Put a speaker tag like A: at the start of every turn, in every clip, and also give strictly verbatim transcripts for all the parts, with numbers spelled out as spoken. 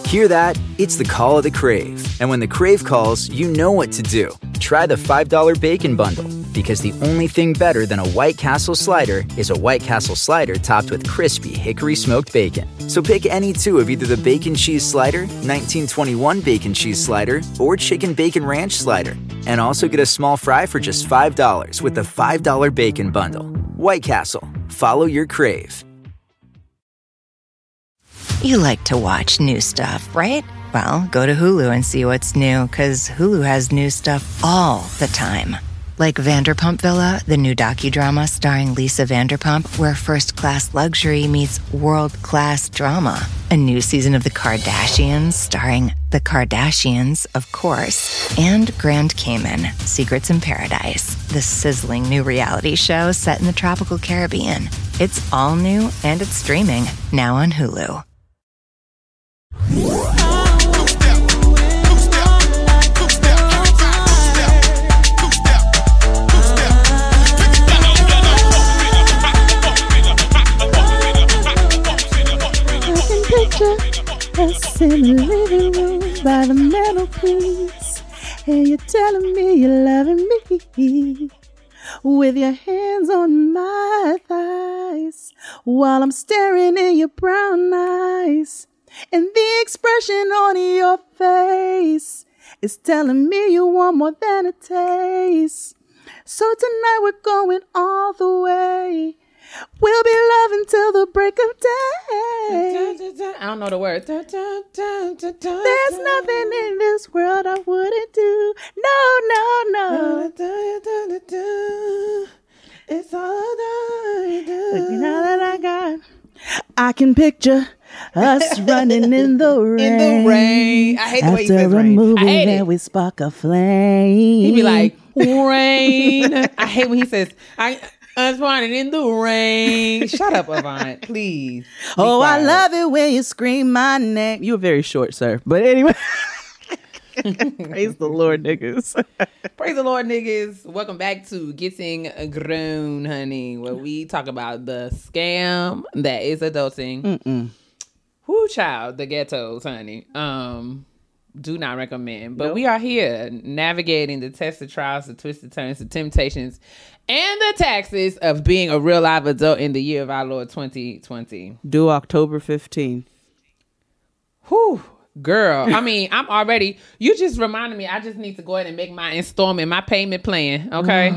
A: Hear that? It's the call of the Crave. And when the Crave calls, you know what to do. Try the five dollar Bacon Bundle. Because the only thing better than a White Castle slider is a White Castle slider topped with crispy hickory smoked bacon. So pick any two of either the Bacon Cheese Slider, nineteen twenty-one Bacon Cheese Slider, or Chicken Bacon Ranch Slider. And also get a small fry for just five dollars with the five dollar Bacon Bundle. White Castle. Follow your crave.
B: You like to watch new stuff, right? Well, go to Hulu and see what's new, because Hulu has new stuff all the time. Like Vanderpump Villa, the new docudrama starring Lisa Vanderpump, where first-class luxury meets world-class drama. A new season of The Kardashians starring The Kardashians, of course. And Grand Cayman, Secrets in Paradise, the sizzling new reality show set in the tropical Caribbean. It's all new and it's streaming now on Hulu.
C: Us in the living room by the mantelpiece, and you're telling me you're loving me with your hands on my thighs while I'm staring in your brown eyes, and the expression on your face is telling me you want more than a taste. So tonight we're going all the way. We'll be loving till the break of day.
D: I don't know the word.
C: There's nothing in this world I wouldn't do. No, no, no. It's all I do. You know that I got. I can picture us running in the rain.
D: In the rain. I hate the way he says rain.
C: Movie
D: I hate
C: that
D: it.
C: We spark a flame.
D: He be like, rain. I hate when he says, I... I was running in the rain. Shut up, Avant, please. Be
C: oh,
D: quiet.
C: I love it when you scream my name. You were very short, sir. But anyway. Praise the Lord, niggas.
D: Praise the Lord, niggas. Welcome back to Getting Grown, honey, where we talk about the scam that is adulting.
C: Mm-mm.
D: Whoo, child, the ghettos, honey. Um, do not recommend. But
C: nope.
D: We are here navigating the tested trials, the twisted turns, the temptations, and the taxes of being a real live adult in the year of our Lord twenty twenty.
C: Due October fifteenth.
D: Whew, girl. I mean, I'm already, you just reminded me, I just need to go ahead and make my installment, my payment plan, okay?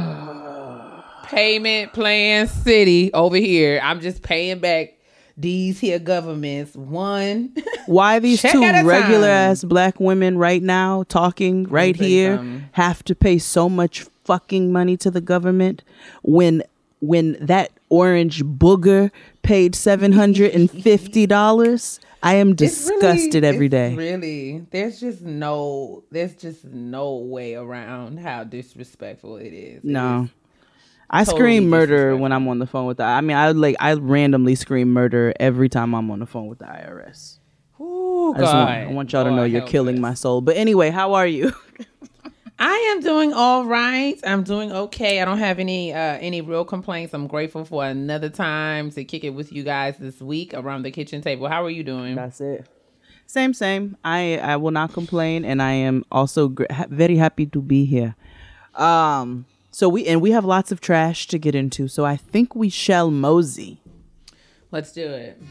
D: Payment plan city over here. I'm just paying back these here governments one.
C: Why these
D: check
C: two
D: at a
C: regular
D: time.
C: ass black women right now talking right
D: tell you
C: here
D: something.
C: have to pay so much fucking money to the government when when that orange booger paid seven hundred fifty dollars? I am disgusted
D: really,
C: every
D: it's
C: day.
D: Really, there's just no, there's just no way around how disrespectful it is. It
C: No.
D: is
C: I
D: totally
C: scream murder
D: disrespectful.
C: when I'm on the phone with the I mean I like I randomly scream murder every time I'm on the phone with the I R S.
D: Ooh,
C: I, just
D: God.
C: want, I want y'all to
D: Lord
C: know you're
D: help
C: killing
D: us.
C: my soul. But anyway, how are you?
D: I am doing all right. I'm doing okay. I don't have any uh, any real complaints. I'm grateful for another time to kick it with you guys this week around the kitchen table. How are you doing?
C: That's it. Same, same. I I will not complain, and I am also gr- ha- very happy to be here. Um. So we and we have lots of trash to get into. So I think we shall mosey.
D: Let's do it.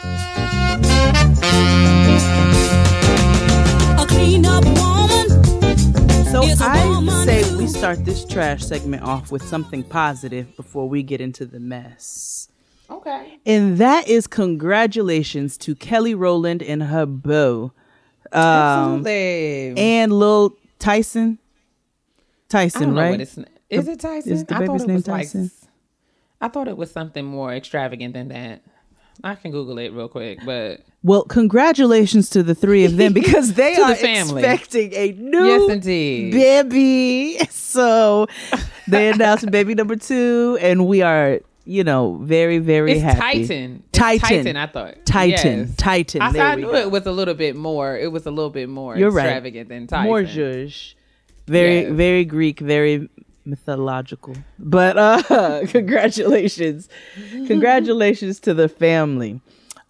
E: A clean up woman.
C: So
E: Is a
C: I
E: woman
C: say
E: who-
C: we start this trash segment off with something positive before we get into the mess.
D: Okay.
C: And that is congratulations to Kelly Rowland and her beau. Um,
D: Absolutely.
C: and Lil Tyson.
D: I
C: Tyson,
D: don't know
C: right?
D: what it's is it Tyson?
C: Is the
D: I thought
C: baby's
D: it
C: name
D: was
C: Tyson?
D: like I thought it was something more extravagant than that. I can Google it real quick, but
C: Well, congratulations to the three of them because they
D: To the
C: are
D: family.
C: expecting a new
D: yes, indeed.
C: baby. So they announced baby number two, and we are, you know, very, very
D: It's
C: happy.
D: Titan. It's
C: Titan.
D: Titan, I thought.
C: Titan.
D: Yes.
C: Titan.
D: I,
C: There
D: I
C: we
D: knew
C: go.
D: it was a little bit more. It was a little bit more
C: You're right.
D: extravagant than Titan.
C: More zhuzh. Very,
D: Yes.
C: very Greek, very mythological. But uh congratulations. Congratulations to the family.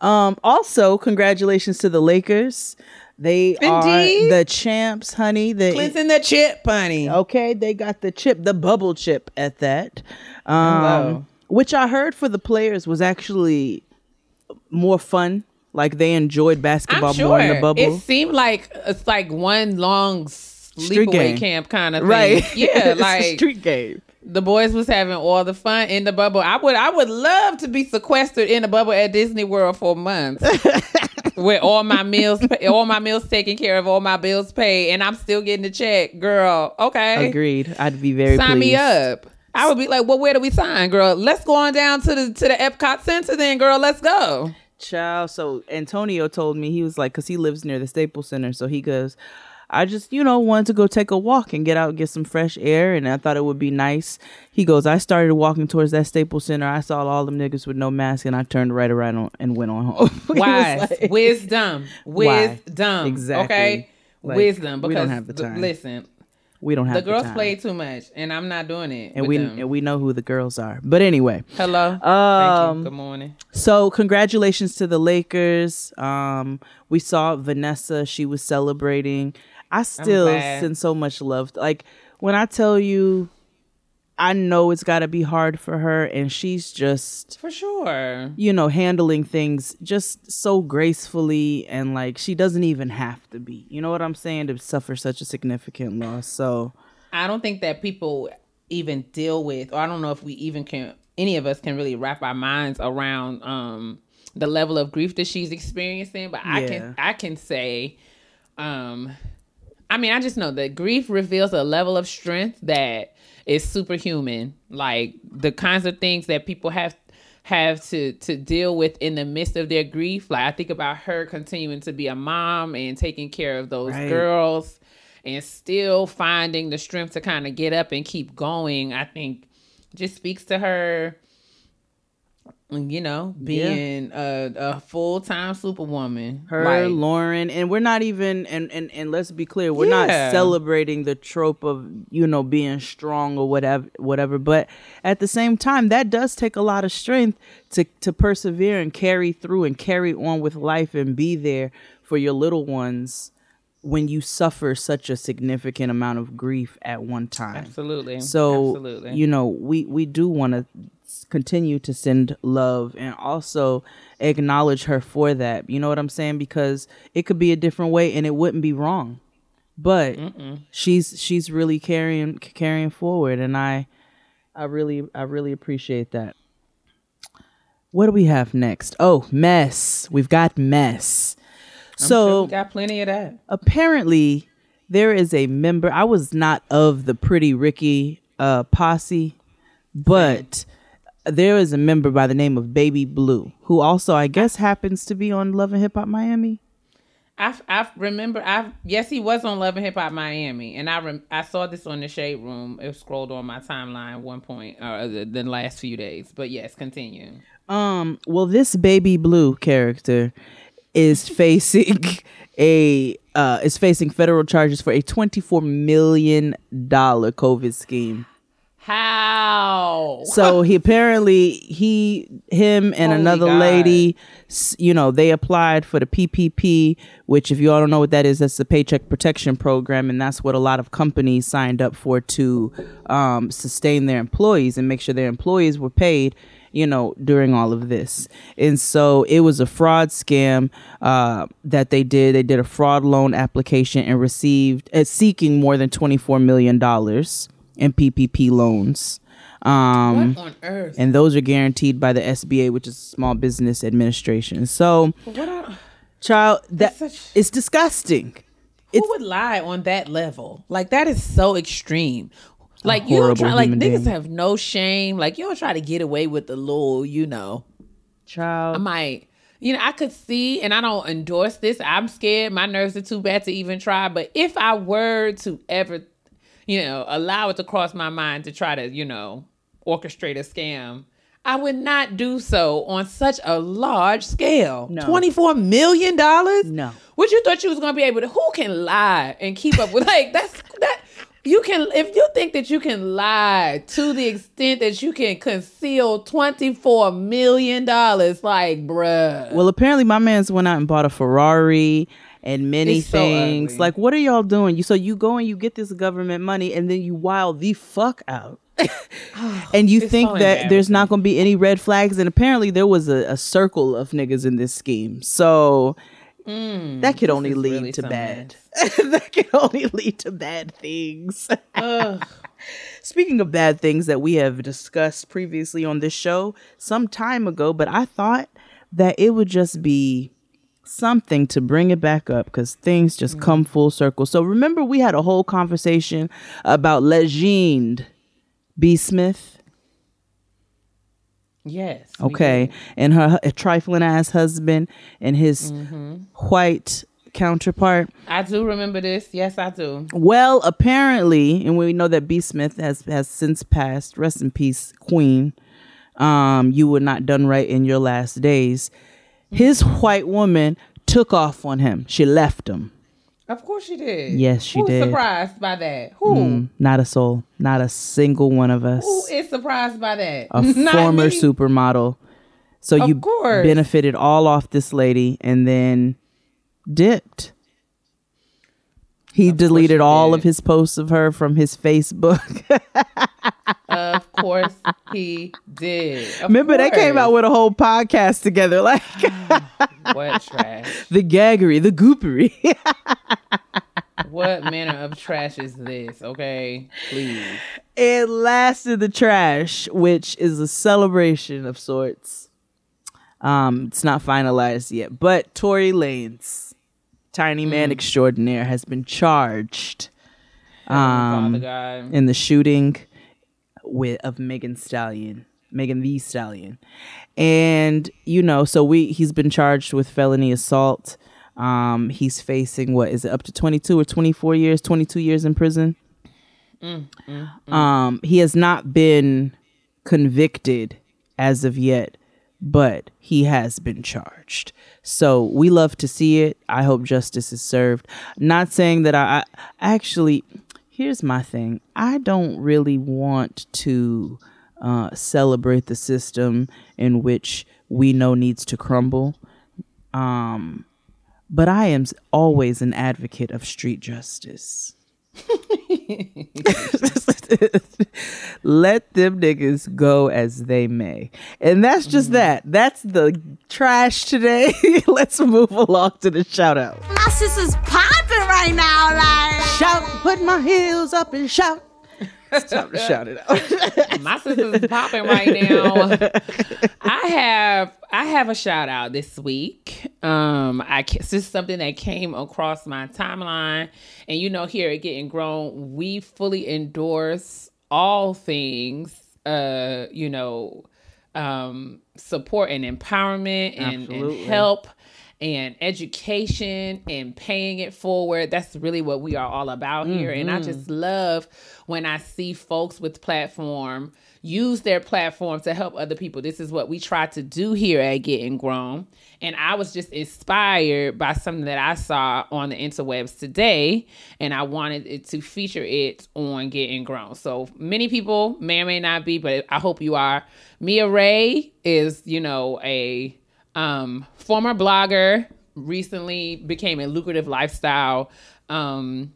C: Um, also, congratulations to the Lakers. They
D: Indeed.
C: are the champs, honey. The,
D: Clinton the chip, honey.
C: okay, they got the chip, the bubble chip at that. Um,
D: Hello.
C: which I heard for the players was actually more fun. Like they enjoyed basketball
D: I'm sure.
C: more in the bubble.
D: It seemed like it's like one long
C: Street
D: sleepaway
C: game.
D: camp kind of thing.
C: Right.
D: Yeah,
C: It's a
D: like
C: street game.
D: the boys was having all the fun in the bubble. I would I would love to be sequestered in the bubble at Disney World for months. With all my meals all my meals taken care of, all my bills paid, and I'm still getting the check. Girl, okay.
C: Agreed. I'd be very
D: Sign
C: pleased.
D: me up. I would be like, well, where do we sign, girl? Let's go on down to the to the Epcot Center then, girl. Let's go.
C: Child. So Antonio told me, he was like, because he lives near the Staples Center. So he goes, I just, you know, wanted to go take a walk and get out and get some fresh air. And I thought it would be nice. He goes, I started walking towards that Staples Center. I saw all them niggas with no mask and I turned right around on, and went on home. He was
D: Wise.
C: like-
D: Wisdom.
C: Why?
D: Wisdom.
C: Exactly.
D: Okay?
C: Like,
D: Wisdom. Because
C: we don't have the
D: th-
C: time.
D: listen,
C: We don't have
D: the
C: the
D: girls
C: time.
D: play too much, and I'm not doing it.
C: And
D: with
C: we
D: them.
C: and we know who the girls are. But anyway.
D: Hello. Thank
C: Um,
D: you. Good morning.
C: So congratulations to the Lakers. Um, we saw Vanessa. She was celebrating. I still
D: glad.
C: send so much love. Like when I tell you, I know it's got to be hard for her, and she's just,
D: For sure.
C: you know, handling things just so gracefully, and like she doesn't even have to be. You know what I'm saying? To suffer such a significant loss. So
D: I don't think that people even deal with, or I don't know if we even can, any of us can really wrap our minds around um, the level of grief that she's experiencing. But I
C: Yeah.
D: can, I can say, um, I mean, I just know that grief reveals a level of strength that is superhuman. Like the kinds of things that people have have to to deal with in the midst of their grief. Like I think about her continuing to be a mom and taking care of those
C: Right.
D: girls and still finding the strength to kind of get up and keep going. I think just speaks to her, you know, being a, a full-time superwoman.
C: her,
D: Like,
C: Lauren, and we're not even, and, and, and let's be clear, we're not
D: Yeah.
C: celebrating the trope of, you know, being strong or whatever, whatever. But at the same time, that does take a lot of strength to, to persevere and carry through and carry on with life and be there for your little ones when you suffer such a significant amount of grief at one time.
D: Absolutely.
C: So,
D: Absolutely.
C: you know, we, we do want to continue to send love and also acknowledge her for that. You know what I'm saying? Because it could be a different way and it wouldn't be wrong. But
D: Mm-mm.
C: she's she's really carrying carrying forward, and I I really I really appreciate that. What do we have next? Oh, mess. We've got mess.
D: I'm
C: so
D: sure we got plenty of that.
C: apparently there is a member. I was not of the Pretty Ricky uh, posse, but there is a member by the name of Baby Blue, who also, I guess, happens to be on Love and Hip Hop Miami.
D: I I remember I yes he was on Love and Hip Hop Miami, and I rem, I saw this on the Shade Room. It scrolled on my timeline at one point uh, the, the last few days. But yes, continue.
C: Um, well, this Baby Blue character is facing a uh is facing federal charges for a twenty-four million dollar COVID scheme.
D: How?
C: So he apparently he him and
D: Holy
C: another
D: God.
C: lady, s- you know, they applied for the P P P, which if you all don't know what that is, that's the Paycheck Protection Program, and that's what a lot of companies signed up for to um, sustain their employees and make sure their employees were paid, you know, during all of this. And so it was a fraud scam uh, that they did. They did a fraud loan application and received uh, seeking more than twenty-four million dollars in P P P loans. Um,
D: What on earth?
C: and those are guaranteed by the S B A, which is Small Business Administration. So,
D: What are,
C: child, that
D: That's such-
C: it's disgusting.
D: who
C: It's
D: would lie on that level? Like that is so extreme. Like you don't
C: horrible
D: try. Like
C: human
D: niggas
C: being.
D: have no shame. Like you don't try to get away with the little. You know.
C: child.
D: I might, you know, I could see, and I don't endorse this. I'm scared. My nerves are too bad to even try. But if I were to ever, you know, allow it to cross my mind to try to, you know, orchestrate a scam, I would not do so on such a large scale.
C: No.
D: twenty-four million dollars?
C: No.
D: What you thought you was going to be able to, who can lie and keep up with, like, that's, that, You can, if you think that you can lie to the extent that you can conceal twenty-four million dollars, like, bruh.
C: Well, apparently my man's went out and bought a Ferrari and many
D: It's so
C: things.
D: ugly.
C: Like, what are y'all doing? You so you go and you get this government money and then you wild the fuck out. And you
D: It's
C: think
D: so
C: that there's not going to be any red flags. And apparently there was a, a circle of niggas in this scheme. So
D: Mm,
C: that could only
D: is
C: lead
D: really
C: to
D: some
C: bad. That could only lead to bad things.
D: Ugh.
C: Speaking of bad things that we have discussed previously on this show some time ago, but I thought that it would just be something to bring it back up because things just
D: Mm-hmm.
C: come full circle. So remember we had a whole conversation about Legend B. Smith.
D: Yes. we
C: Okay.
D: did.
C: And her hu- trifling ass husband and his
D: Mm-hmm.
C: white counterpart.
D: I do remember this. Yes, I do.
C: Well, apparently, and we know that B. Smith has has since passed. Rest in peace, Queen. Um, you were not done right in your last days. His white woman took off on him. She left him.
D: Of course she did.
C: Yes, she
D: Who's
C: did.
D: surprised by that? Who?
C: Mm, not a soul. Not a single one of us.
D: Who is surprised by that?
C: A
D: Not
C: former
D: me.
C: supermodel. So
D: Of
C: you
D: course.
C: benefited all off this lady and then dipped. He
D: Of course
C: deleted
D: he
C: all
D: did.
C: of his posts of her from his Facebook.
D: Of course he did. Of
C: Remember, they came
D: course.
C: out with a whole podcast together, like
D: What trash?
C: the gaggery, the goopery.
D: What manner of trash is this? Okay, please.
C: It lasted the trash, which is a celebration of sorts. Um, it's not finalized yet, but Tory Lanez, tiny man extraordinaire, has been charged
D: Father
C: um,
D: God.
C: in the shooting with of Megan Stallion, Megan the Stallion, and you know, so we he's been charged with felony assault. Um, he's facing what is it up to twenty-two or twenty-four years, twenty-two years in prison.
D: Mm, mm, mm.
C: Um, he has not been convicted as of yet, but he has been charged. So we love to see it. I hope justice is served. Not saying that I, I actually, here's my thing. I don't really want to uh, celebrate the system in which we know needs to crumble. Um, but I am always an advocate of street justice. Let them niggas go as they may. And that's just that. That's the trash today. Let's move along to the shout out.
E: My sister's popping right now, like.
C: Shout, put my heels up and shout. It's time to shout it out.
D: My sister's popping right now. I have I have a shout out this week. Um, I ca- this is something that came across my timeline, and you know, here at Getting Grown, we fully endorse all things. Uh, you know, um, support and empowerment and, and
C: Absolutely.
D: help. And education and paying it forward. That's really what we are all about here. And I just love when I see folks with platform use their platform to help other people. This is what we try to do here at Getting Grown. And I was just inspired by something that I saw on the interwebs today. And I wanted it to feature it on Getting Grown. So many people may or may not be, but I hope you are. Mia Ray is, you know, a... Um, former blogger, recently became a lucrative lifestyle um,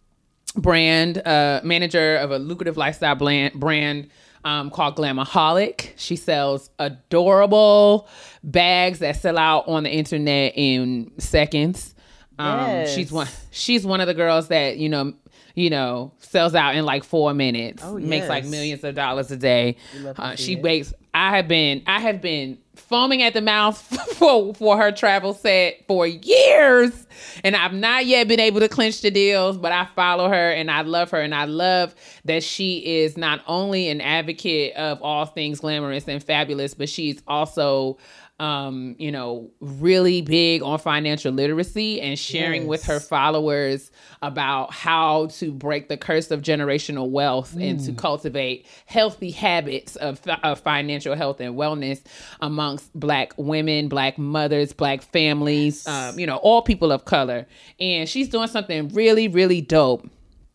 D: brand, uh, manager of a lucrative lifestyle brand, brand um, called Glamaholic. She sells adorable bags that sell out on the internet in seconds. Um,
C: Yes.
D: She's one. She's one of the girls that you know, you know, sells out in like four minutes.
C: Oh,
D: Makes like
C: yes.
D: millions of dollars a day.
C: love to
D: Uh,
C: see
D: she
C: it.
D: bakes. I have been. I have been foaming at the mouth for for her travel set for years, and I've not yet been able to clinch the deals. But I follow her, and I love her, and I love that she is not only an advocate of all things glamorous and fabulous, but she's also um, you know, really big on financial literacy and sharing
C: Yes.
D: with her followers about how to break the curse of generational wealth and to cultivate healthy habits of, of financial health and wellness amongst Black women, Black mothers, Black families, um, you know, all people of color. And she's doing something really, really dope.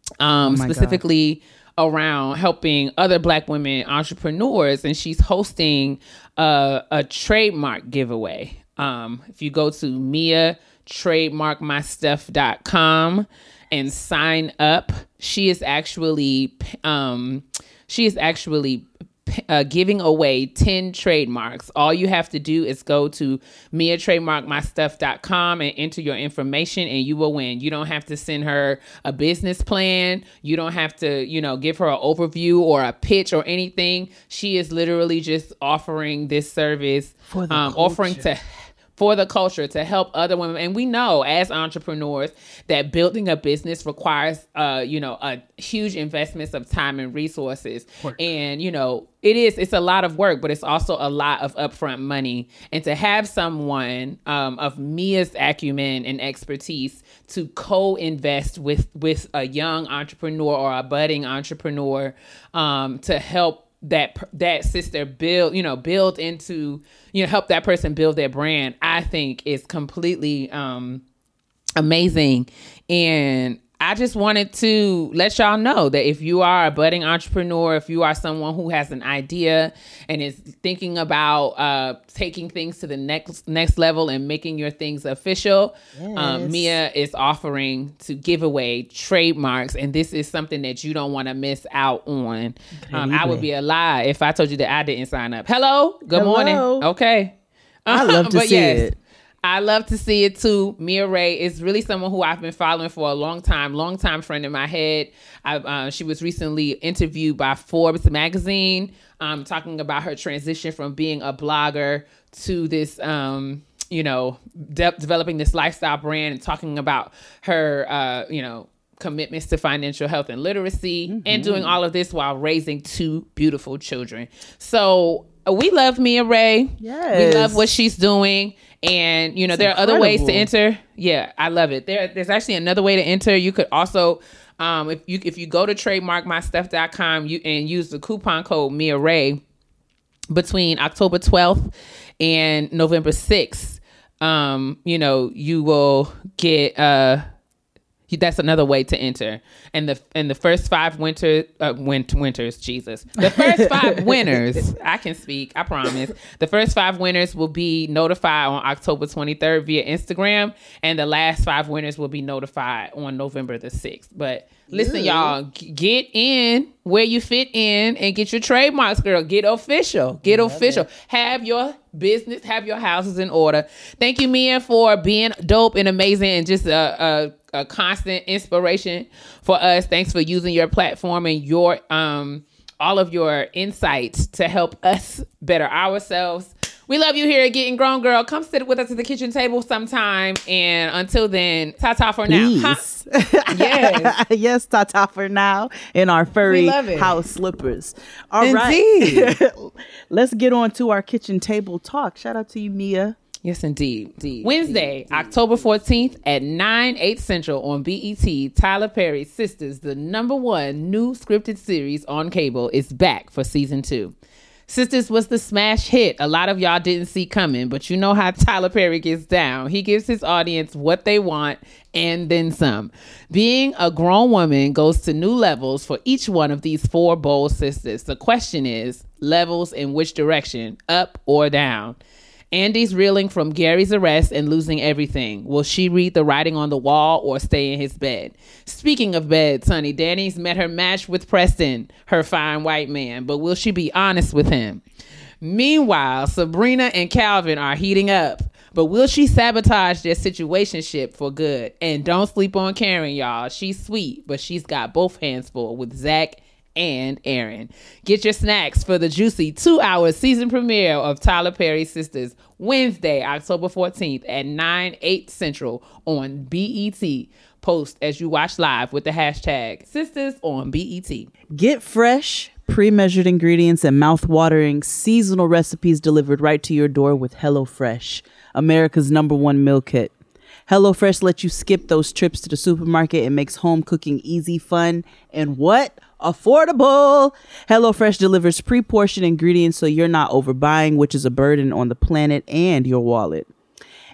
D: um,
C: Oh my
D: specifically around helping other Black women entrepreneurs, and she's hosting a, a trademark giveaway. Um, if you go to Mia trademark my stuff dot com and sign up, she is actually um, she is actually uh, giving away ten trademarks. All you have to do is go to Mia trademark my stuff dot com and enter your information, and you will win. You don't have to send her a business plan. You don't have to, you know, give her an overview or a pitch or anything. She is literally just offering this service,
C: For the
D: um, offering to for the culture, to help other women. And we know as entrepreneurs that building a business requires, uh, you know, a huge investments of time and resources. Work. And, you know, it is, it's a lot of work, but it's also a lot of upfront money. And to have someone um, of Mia's acumen and expertise to co-invest with, with a young entrepreneur or a budding entrepreneur um, to help that that sister build, you know, build into, you know, help that person build their brand, I think is completely um, amazing. And I just wanted to let y'all know that if you are a budding entrepreneur, if you are someone who has an idea and is thinking about uh, taking things to the next next level and making your things official, yes. um, Mia is offering to give away trademarks. And this is something that you don't want to miss out on. Um, I would be a lie if I told you that I didn't sign up. Hello, good
C: Hello.
D: morning. Okay.
C: I love to
D: but
C: see
D: yes,
C: it.
D: I love to see it too. Mia Ray is really someone who I've been following for a long time, long time friend in my head. I, uh, she was recently interviewed by Forbes magazine, um, talking about her transition from being a blogger to this, um, you know, de- developing this lifestyle brand, and talking about her, uh, you know, commitments to financial health and literacy, mm-hmm. and doing all of this while raising two beautiful children. So uh, we love Mia Ray.
C: Yes.
D: We love what she's doing. And, you know,
C: it's
D: there
C: incredible.
D: are other ways to enter. Yeah, I love it. There, There's actually another way to enter. You could also, um, if you if you go to trademark my stuff dot com you, and use the coupon code Mia Ray between October twelfth and November sixth, um, you know, you will get... Uh, that's another way to enter. And the and the first five winter uh, winter winters, Jesus. The first five winners, I can speak, I promise. The first five winners will be notified on October twenty-third via Instagram, and the last five winners will be notified on November the sixth. But listen, Ooh. y'all, g- get in where you fit in and get your trademarks, girl. Get official. Get Love official. It. Have your business, have your houses in order. Thank you, Mia, for being dope and amazing and just a, a, a constant inspiration for us. Thanks for using your platform and your um all of your insights to help us better ourselves. We love you here at Getting Grown, girl. Come sit with us at the kitchen table sometime. And until then, ta-ta for
C: Please.
D: now. Huh? Yes.
C: Yes, ta-ta for now in our furry house slippers. All
D: Indeed.
C: right. Let's get on to our kitchen table talk. Shout out to you, Mia.
D: Yes, indeed. indeed. Wednesday, indeed. October fourteenth at nine, eight Central on B E T, Tyler Perry's Sisters, the number one new scripted series on cable, is back for season two. Sisters was the smash hit a lot of y'all didn't see coming, but you know how Tyler Perry gets down. He gives his audience what they want and then some. Being a grown woman goes to new levels for each one of these four bold sisters. The question is, levels in which direction, up or down? Andy's reeling from Gary's arrest and losing everything. Will she read the writing on the wall or stay in his bed? Speaking of beds, honey, Danny's met her match with Preston, her fine white man, but will she be honest with him? Meanwhile, Sabrina and Calvin are heating up, but will she sabotage their situationship for good? And don't sleep on Karen, y'all. She's sweet, but she's got both hands full with Zach and Aaron. Get your snacks for the juicy two-hour season premiere of Tyler Perry's Sisters, Wednesday, October fourteenth at nine, eight Central on B E T. Post as you watch live with the hashtag Sisters on B E T.
C: Get fresh, pre-measured ingredients and mouth-watering seasonal recipes delivered right to your door with HelloFresh, America's number one meal kit. HelloFresh lets you skip those trips to the supermarket and makes home cooking easy, fun, and what? Affordable. HelloFresh delivers pre-portioned ingredients so you're not overbuying, which is a burden on the planet and your wallet.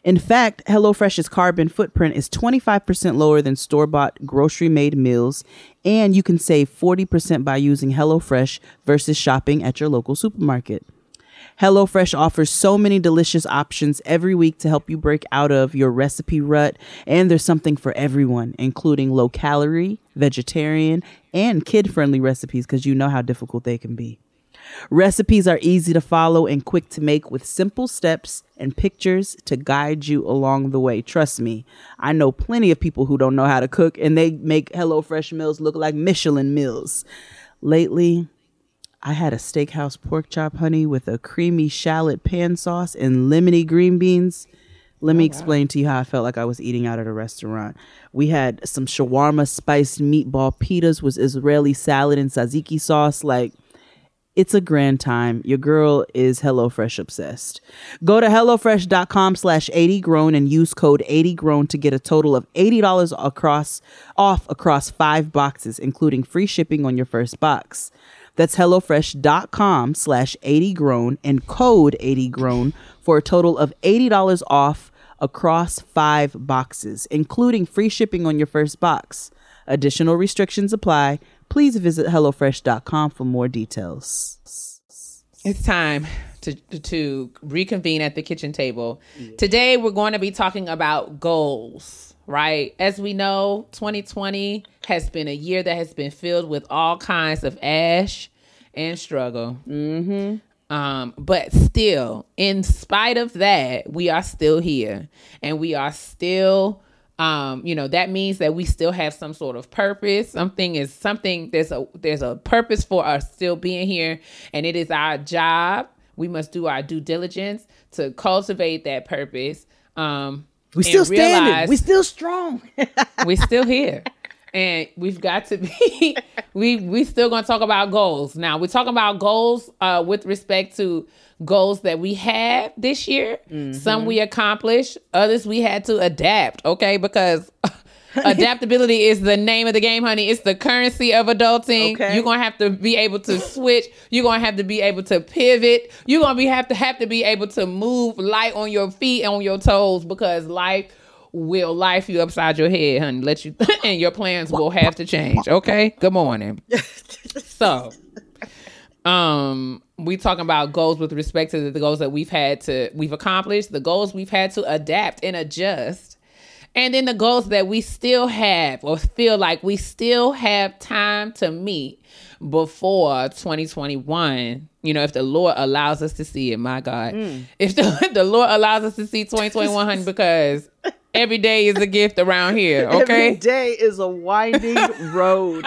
C: In fact, HelloFresh's carbon footprint is twenty-five percent lower than store-bought grocery-made meals, and you can save forty percent by using HelloFresh versus shopping at your local supermarket. HelloFresh offers so many delicious options every week to help you break out of your recipe rut, and there's something for everyone, including low-calorie, vegetarian, and kid-friendly recipes, because you know how difficult they can be. Recipes are easy to follow and quick to make with simple steps and pictures to guide you along the way. Trust me, I know plenty of people who don't know how to cook, and they make HelloFresh meals look like Michelin meals. Lately, I had a steakhouse pork chop, honey, with a creamy shallot pan sauce and lemony green beans. Let me oh, explain wow. to you how I felt like I was eating out at a restaurant. We had some shawarma spiced meatball pitas with Israeli salad and tzatziki sauce. Like, it's a grand time. Your girl is HelloFresh obsessed. Go to HelloFresh.com slash 80grown and use code eighty grown to get a total of eighty dollars across off across five boxes, including free shipping on your first box. That's HelloFresh.com slash 80grown and code eighty grown for a total of eighty dollars off across five boxes, including free shipping on your first box. Additional restrictions apply. Please visit HelloFresh dot com for more details.
D: It's time to to reconvene at the kitchen table. Yeah. Today, we're going to be talking about goals, right? As we know, twenty twenty has been a year that has been filled with all kinds of ash and struggle.
C: Mm-hmm.
D: Um, but still, in spite of that, we are still here, and we are still... Um, you know, that means that we still have some sort of purpose. Something is something, there's a, there's a purpose for us still being here. And it is our job. We must do our due diligence to cultivate that purpose. Um,
C: we still standing. We still strong.
D: We're still here. And we've got to be, we, we still going to talk about goals. Now we're talking about goals, uh, with respect to goals that we had this year. Mm-hmm. Some we accomplished, others we had to adapt. Okay. Because adaptability is the name of the game, honey. It's the currency of adulting. Okay. You're going to have to be able to switch. You're going to have to be able to pivot. You're going to be have to have to be able to move light on your feet and on your toes, because life will life you upside your head, honey. Let you, and your plans will have to change. Okay. Good morning. So, um, we talking about goals with respect to the, the goals that we've had to, we've accomplished, the goals we've had to adapt and adjust, and then the goals that we still have or feel like we still have time to meet before twenty twenty-one. You know, if the Lord allows us to see it, my God, mm. if the, the Lord allows us to see twenty twenty-one, honey, because every day is a gift around here. Okay.
C: Every day is a winding road.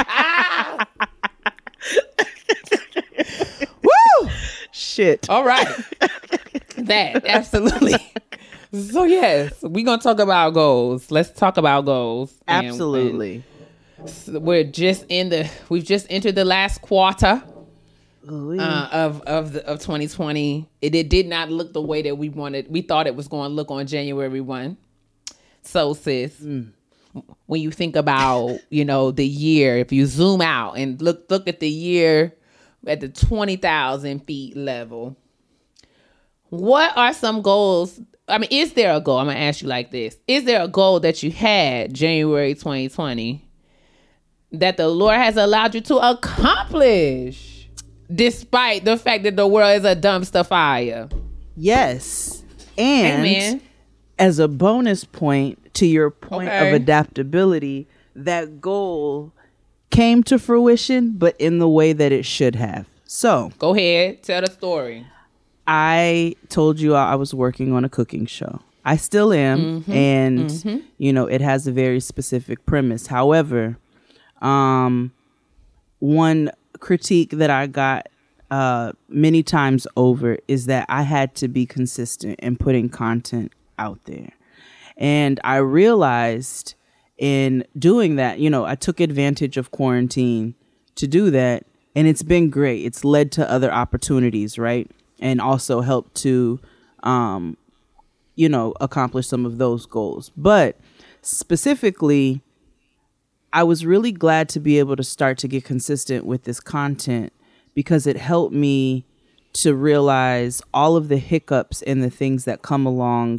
D: Woo!
C: Shit.
D: All right. That, absolutely. So, yes, we're going to talk about goals. Let's talk about goals.
C: Absolutely.
D: And, and we're just in the, we've just entered the last quarter uh, of of the, of twenty twenty. It, it did not look the way that we wanted. We thought it was going to look on January first. So, sis, mm. when you think about, you know, the year, if you zoom out and look look at the year at the twenty thousand feet level, what are some goals? I mean, is there a goal? I'm going to ask you like this. Is there a goal that you had January twenty twenty that the Lord has allowed you to accomplish despite the fact that the world is a dumpster fire?
C: Yes. And
D: Amen.
C: As a bonus point to your point
D: okay.
C: of adaptability, that goal came to fruition, but in the way that it should have. So
D: go ahead, tell the story.
C: I told you I was working on a cooking show. I still am. Mm-hmm. And, mm-hmm. you know, it has a very specific premise. However, um, one critique that I got uh, many times over is that I had to be consistent in putting content out there. And I realized in doing that, you know, I took advantage of quarantine to do that. And it's been great. It's led to other opportunities, right? And also helped to, um, you know, accomplish some of those goals. But specifically, I was really glad to be able to start to get consistent with this content, because it helped me to realize all of the hiccups and the things that come along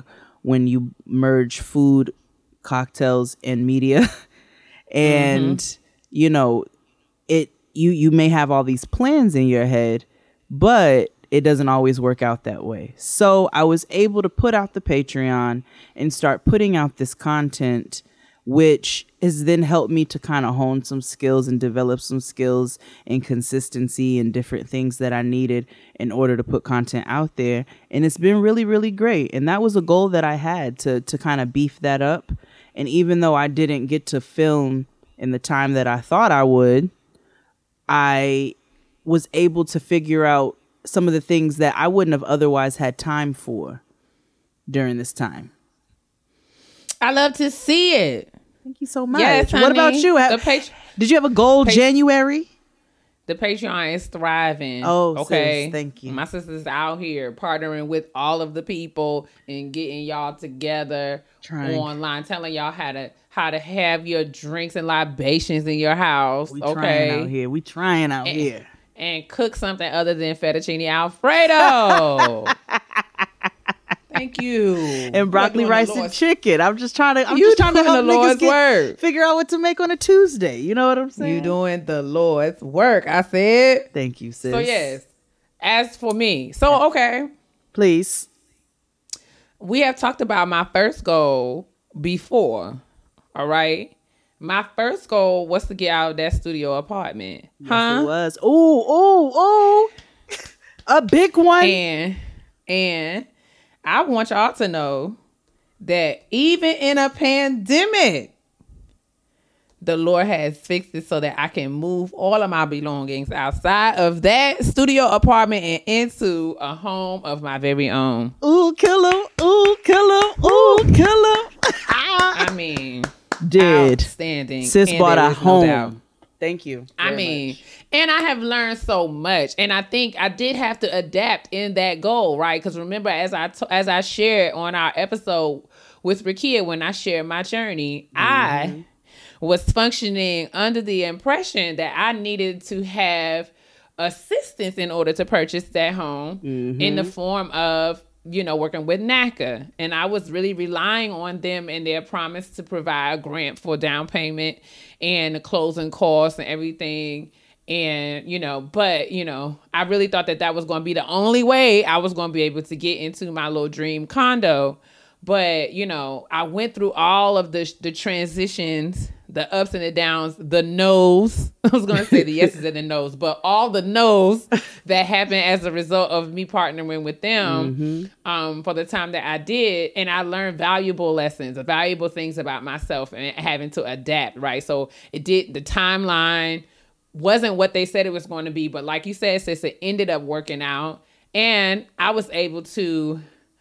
C: when you merge food, cocktails, and media. And, mm-hmm. you know, it you you may have all these plans in your head, but it doesn't always work out that way. So I was able to put out the Patreon and start putting out this content, which has then helped me to kind of hone some skills and develop some skills and consistency and different things that I needed in order to put content out there. And it's been really, really great. And that was a goal that I had to to kind of beef that up. And even though I didn't get to film in the time that I thought I would, I was able to figure out some of the things that I wouldn't have otherwise had time for during this time.
D: I love to see it.
C: Thank you so much.
D: Yes, honey.
C: What about you?
D: The Pat-
C: Did you have a goal Pat- January?
D: The Patreon is thriving.
C: Oh,
D: okay.
C: Sis, thank you.
D: My sister's out here partnering with all of the people and getting y'all together Trying. online, telling y'all how to how to have your drinks and libations in your house.
C: We
D: okay,
C: trying out here. We trying out
D: and,
C: here.
D: And cook something other than fettuccine Alfredo. Thank you.
C: And broccoli, rice, and chicken. I'm just trying to. I'm
D: you
C: just trying to help
D: the Lord's
C: get,
D: work.
C: Figure out what to make on a Tuesday. You know what I'm saying?
D: You doing the Lord's work. I said.
C: Thank you, sis.
D: So yes, as for me, so okay,
C: please. We
D: have talked about my first goal before. All right. My first goal was to get out of that studio apartment.
C: Yes,
D: huh?
C: It was. Ooh, ooh, ooh. A big one.
D: And and I want y'all to know that even in a pandemic, the Lord has fixed it so that I can move all of my belongings outside of that studio apartment and into a home of my very own.
C: Ooh, killer. Ooh, killer. Ooh, killer.
D: I mean,
C: did
D: outstanding.
C: Sis
D: and
C: bought a home.
D: No
C: Thank you.
D: I mean, much. And I have learned so much, and I think I did have to adapt in that goal, right? Because remember, as I t- as I shared on our episode with Rakia, when I shared my journey, mm-hmm. I was functioning under the impression that I needed to have assistance in order to purchase that home mm-hmm. in the form of, you know, working with NACA. And I was really relying on them and their promise to provide a grant for down payment and the closing costs and everything. And, you know, but, you know, I really thought that that was going to be the only way I was going to be able to get into my little dream condo. But, you know, I went through all of the the transitions, the ups and the downs, the no's. I was going to say the yeses and the no's, but all the no's that happened as a result of me partnering with them mm-hmm. um, for the time that I did. And I learned valuable lessons, valuable things about myself and having to adapt, right? So it did, the timeline wasn't what they said it was going to be. But like you said, sis, it ended up working out. And I was able to...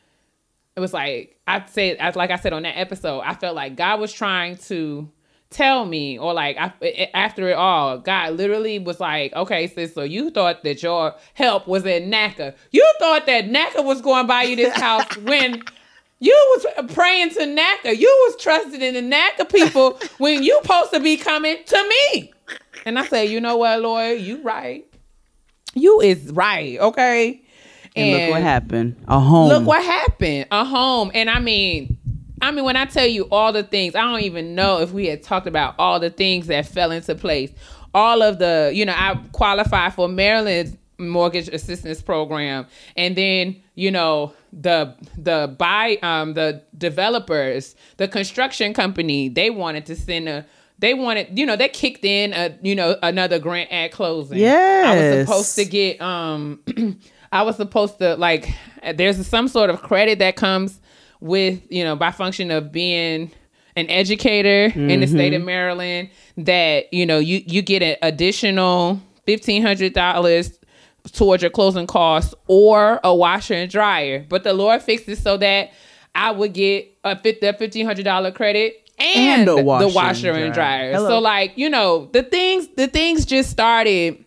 D: It was like, I'd say, like I said on that episode, I felt like God was trying to tell me, or like I, after it all, God literally was like, okay, sis, so you thought that your help was in NACA. You thought that NACA was going to buy you this house when you was praying to NACA. You was trusting in the NACA people when you supposed to be coming to me. And I said, you know what, Lord, you right. You is right, okay?
C: And, and look what happened. A home.
D: Look what happened. A home. And I mean, I mean, when I tell you all the things, I don't even know if we had talked about all the things that fell into place. All of the, you know, I qualified for Maryland's mortgage assistance program. And then, you know, the the buy um the developers, the construction company, they wanted to send a They wanted, you know, they kicked in a, you know, another grant at closing.
C: Yes.
D: I was supposed to get um I was supposed to, like, there's some sort of credit that comes with, you know, by function of being an educator mm-hmm. in the state of Maryland, that, you know, you, you get an additional fifteen hundred dollars towards your closing costs or a washer and dryer. But the Lord fixed it so that I would get a fifteen hundred dollars credit and, and the washer, the washer and dryer. And dryer. So, like, you know, the things, the things just started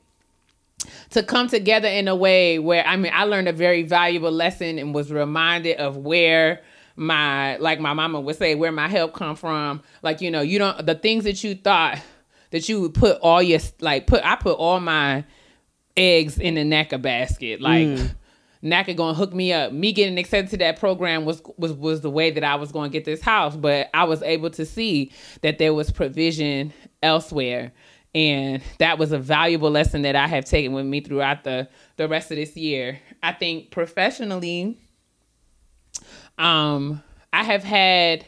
D: to come together in a way where, I mean, I learned a very valuable lesson and was reminded of where my, like my mama would say, where my help come from. Like, you know, you don't, the things that you thought that you would put all your, like put, I put all my eggs in the NACA basket. Like mm. N A C A going to hook me up. Me getting accepted to that program was, was, was the way that I was going to get this house. But I was able to see that there was provision elsewhere. And that was a valuable lesson that I have taken with me throughout the, the rest of this year. I think professionally, um, I have had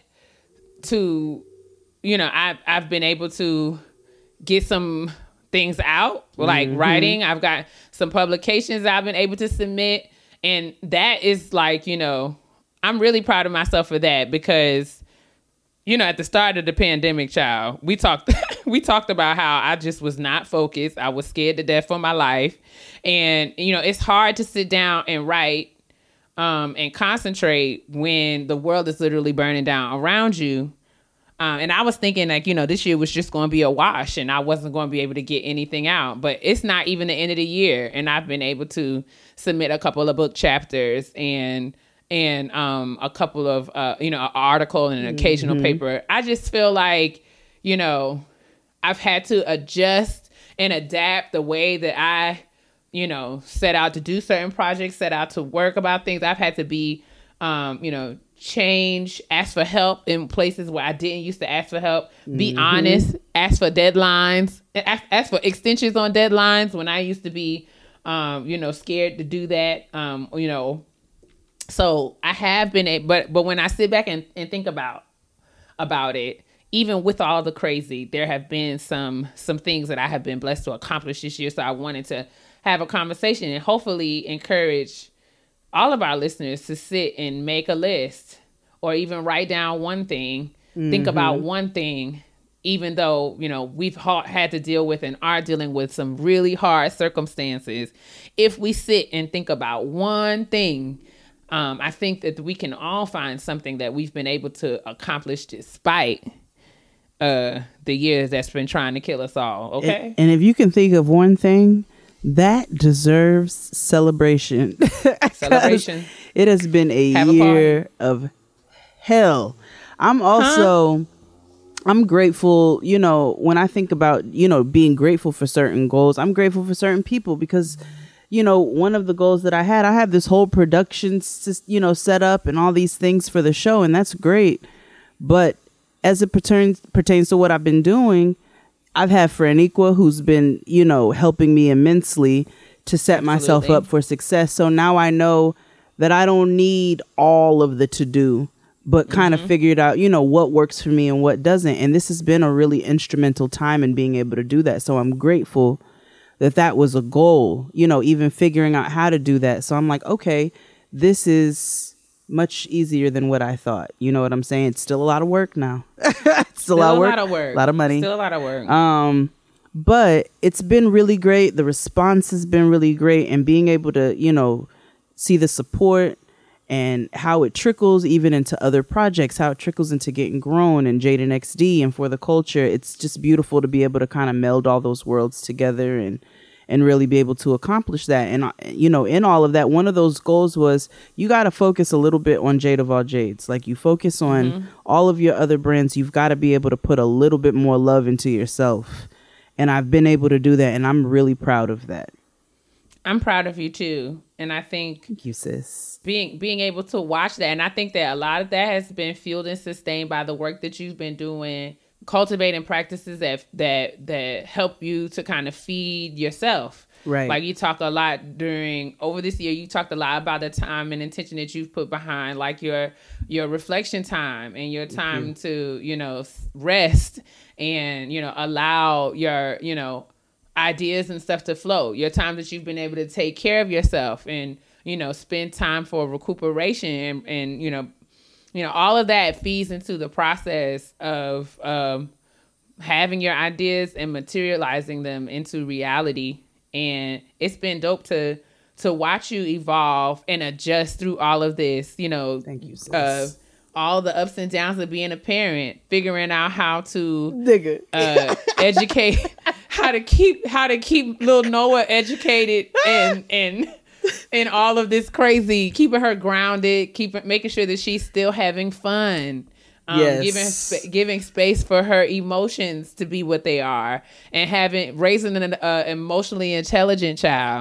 D: to, you know, I've, I've been able to get some things out, like mm-hmm. writing. I've got some publications I've been able to submit. And that is like, you know, I'm really proud of myself for that because, you know, at the start of the pandemic, child, we talked we talked about how I just was not focused. I was scared to death for my life. And, you know, it's hard to sit down and write um, and concentrate when the world is literally burning down around you. Um, and I was thinking like, you know, this year was just going to be a wash and I wasn't going to be able to get anything out. But it's not even the end of the year. And I've been able to submit a couple of book chapters and and um, a couple of, uh, you know, an article and an occasional mm-hmm. paper. I just feel like, you know, I've had to adjust and adapt the way that I, you know, set out to do certain projects, set out to work about things. I've had to be, um, you know, change, ask for help in places where I didn't used to ask for help, be mm-hmm. honest, ask for deadlines, ask, ask for extensions on deadlines when I used to be, um, you know, scared to do that, um, you know. So I have been, a, but but when I sit back and, and think about about it, even with all the crazy, there have been some some things that I have been blessed to accomplish this year. So I wanted to have a conversation and hopefully encourage all of our listeners to sit and make a list or even write down one thing, mm-hmm. think about one thing, even though, you know, we've ha- had to deal with and are dealing with some really hard circumstances. If we sit and think about one thing, Um, I think that we can all find something that we've been able to accomplish despite uh, the years that's been trying to kill us all. Okay.
C: And, and if you can think of one thing that deserves celebration,
D: celebration,
C: it has been a
D: Have
C: year
D: a
C: of hell. I'm also, huh? I'm grateful, you know, when I think about, you know, being grateful for certain goals, I'm grateful for certain people because, you know, one of the goals that I had, I have this whole production, you know, set up and all these things for the show. And that's great. But as it pertains pertains to what I've been doing, I've had Franiqua, who's been, you know, helping me immensely to set Absolutely. myself up for success. So now I know that I don't need all of the to do, but kind mm-hmm. of figured out, you know, what works for me and what doesn't. And this has been a really instrumental time in being able to do that. So I'm grateful that that was a goal, you know, even figuring out how to do that. So I'm like, okay, this is much easier than what I thought. You know what I'm saying? It's still a lot of work now. It's still, still a lot of work. A lot of work. A lot of money.
D: Still a lot of work.
C: Um, but it's been really great. The response has been really great. And being able to, you know, see the support and how it trickles even into other projects, how it trickles into Getting Grown and Jaden X D and For the Culture. It's just beautiful to be able to kind of meld all those worlds together and and really be able to accomplish that. And, you know, in all of that, one of those goals was you got to focus a little bit on Jade of All Jades. Like you focus on mm-hmm. all of your other brands. You've got to be able to put a little bit more love into yourself. And I've been able to do that. And I'm really proud of that.
D: I'm proud of you, too. And I think
C: Thank you, sis.
D: Being being able to watch that. And I think that a lot of that has been fueled and sustained by the work that you've been doing, cultivating practices that that that help you to kind of feed yourself.
C: Right.
D: Like you talk a lot during over this year, you talked a lot about the time and intention that you've put behind like your your reflection time and your time mm-hmm. to, you know, rest and, you know, allow your, you know, ideas and stuff to flow. Your time that you've been able to take care of yourself and, you know, spend time for recuperation and, and you know, You know, all of that feeds into the process of um, having your ideas and materializing them into reality. And it's been dope to to watch you evolve and adjust through all of this, you know,
C: Thank you, sis.
D: Uh, all the ups and downs of being a parent, figuring out how to
C: Nigga.
D: uh, educate, how to keep how to keep little Noah educated and and. And all of this crazy, keeping her grounded, keeping making sure that she's still having fun, um,
C: yes.
D: giving sp- giving space for her emotions to be what they are, and having raising an uh, emotionally intelligent child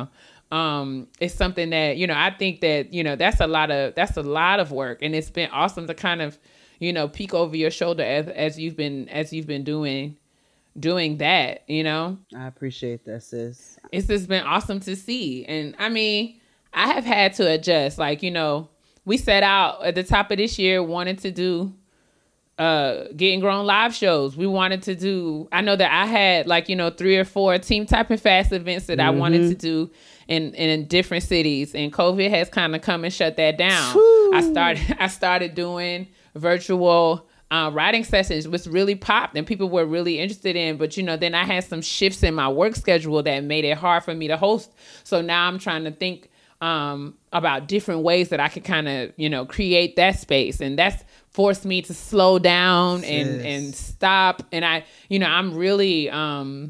D: um, it's something that, you know, I think that, you know, that's a lot of, that's a lot of work. And it's been awesome to kind of, you know, peek over your shoulder as, as you've been, as you've been doing, doing that, you know.
C: I appreciate that, sis.
D: It's just been awesome to see. And I mean, I have had to adjust. Like, you know, we set out at the top of this year, wanted to do uh, Getting Grown live shows. We wanted to do, I know that I had like, you know, three or four Team Typing Fast events that mm-hmm. I wanted to do in, in different cities. And COVID has kind of come and shut that down. Woo. I started, I started doing virtual Uh, writing sessions, was really popped and people were really interested in, but you know, then I had some shifts in my work schedule that made it hard for me to host. So now I'm trying to think um, about different ways that I could kind of, you know, create that space. And that's forced me to slow down and, and stop. And I, you know, I'm really, um,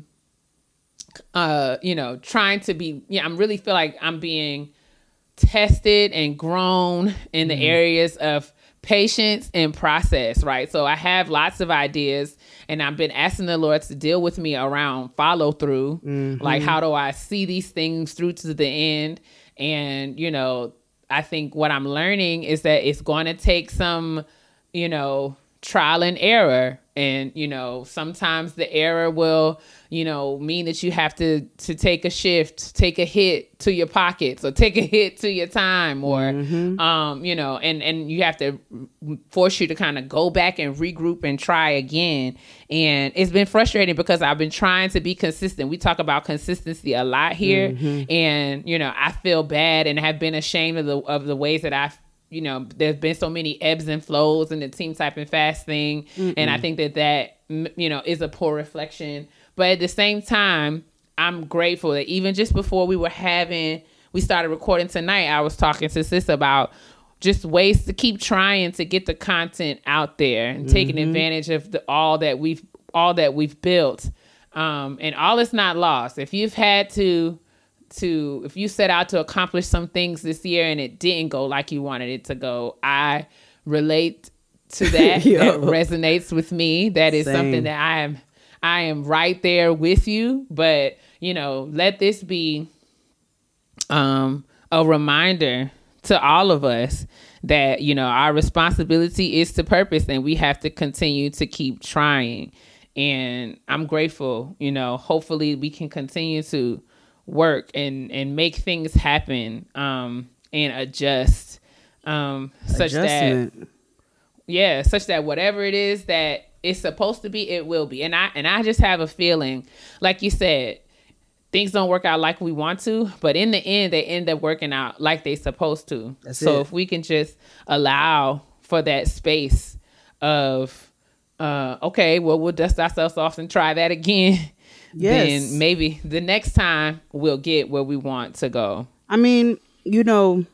D: uh, you know, trying to be, yeah, I'm really feel like I'm being tested and grown in the mm-hmm. areas of patience and process, right? So I have lots of ideas and I've been asking the Lord to deal with me around follow through. Mm-hmm. Like, how do I see these things through to the end? And, you know, I think what I'm learning is that it's going to take some, you know, trial and error. And, you know, sometimes the error will, you know, mean that you have to, to take a shift, take a hit to your pockets or take a hit to your time or, mm-hmm. um, you know, and, and you have to force you to kind of go back and regroup and try again. And it's been frustrating because I've been trying to be consistent. We talk about consistency a lot here. Mm-hmm. And, you know, I feel bad and have been ashamed of the, of the ways that I've, you know, there's been so many ebbs and flows in the Team Typing Fast thing. Mm-mm. And I think that that, you know, is a poor reflection. But at the same time, I'm grateful that even just before we were having, we started recording tonight, I was talking to sis about just ways to keep trying to get the content out there and mm-hmm. taking advantage of the, all that we've, all that we've built. Um, and all is not lost. If you've had to, to if you set out to accomplish some things this year and it didn't go like you wanted it to go, I relate to that. That resonates with me. That is Same. Something that I am I am right there with you. But, you know, let this be um a reminder to all of us that, you know, our responsibility is to purpose and we have to continue to keep trying. And I'm grateful, you know, hopefully we can continue to work and, and make things happen um, and adjust um, such that, yeah, such that whatever it is that it's supposed to be, it will be. And I, and I just have a feeling, like you said, things don't work out like we want to, but in the end, they end up working out like they supposed to. That's so it. If we can just allow for that space of, uh, okay, well, we'll dust ourselves off and try that again. Yes. Then maybe the next time we'll get where we want to go.
C: I mean, you know,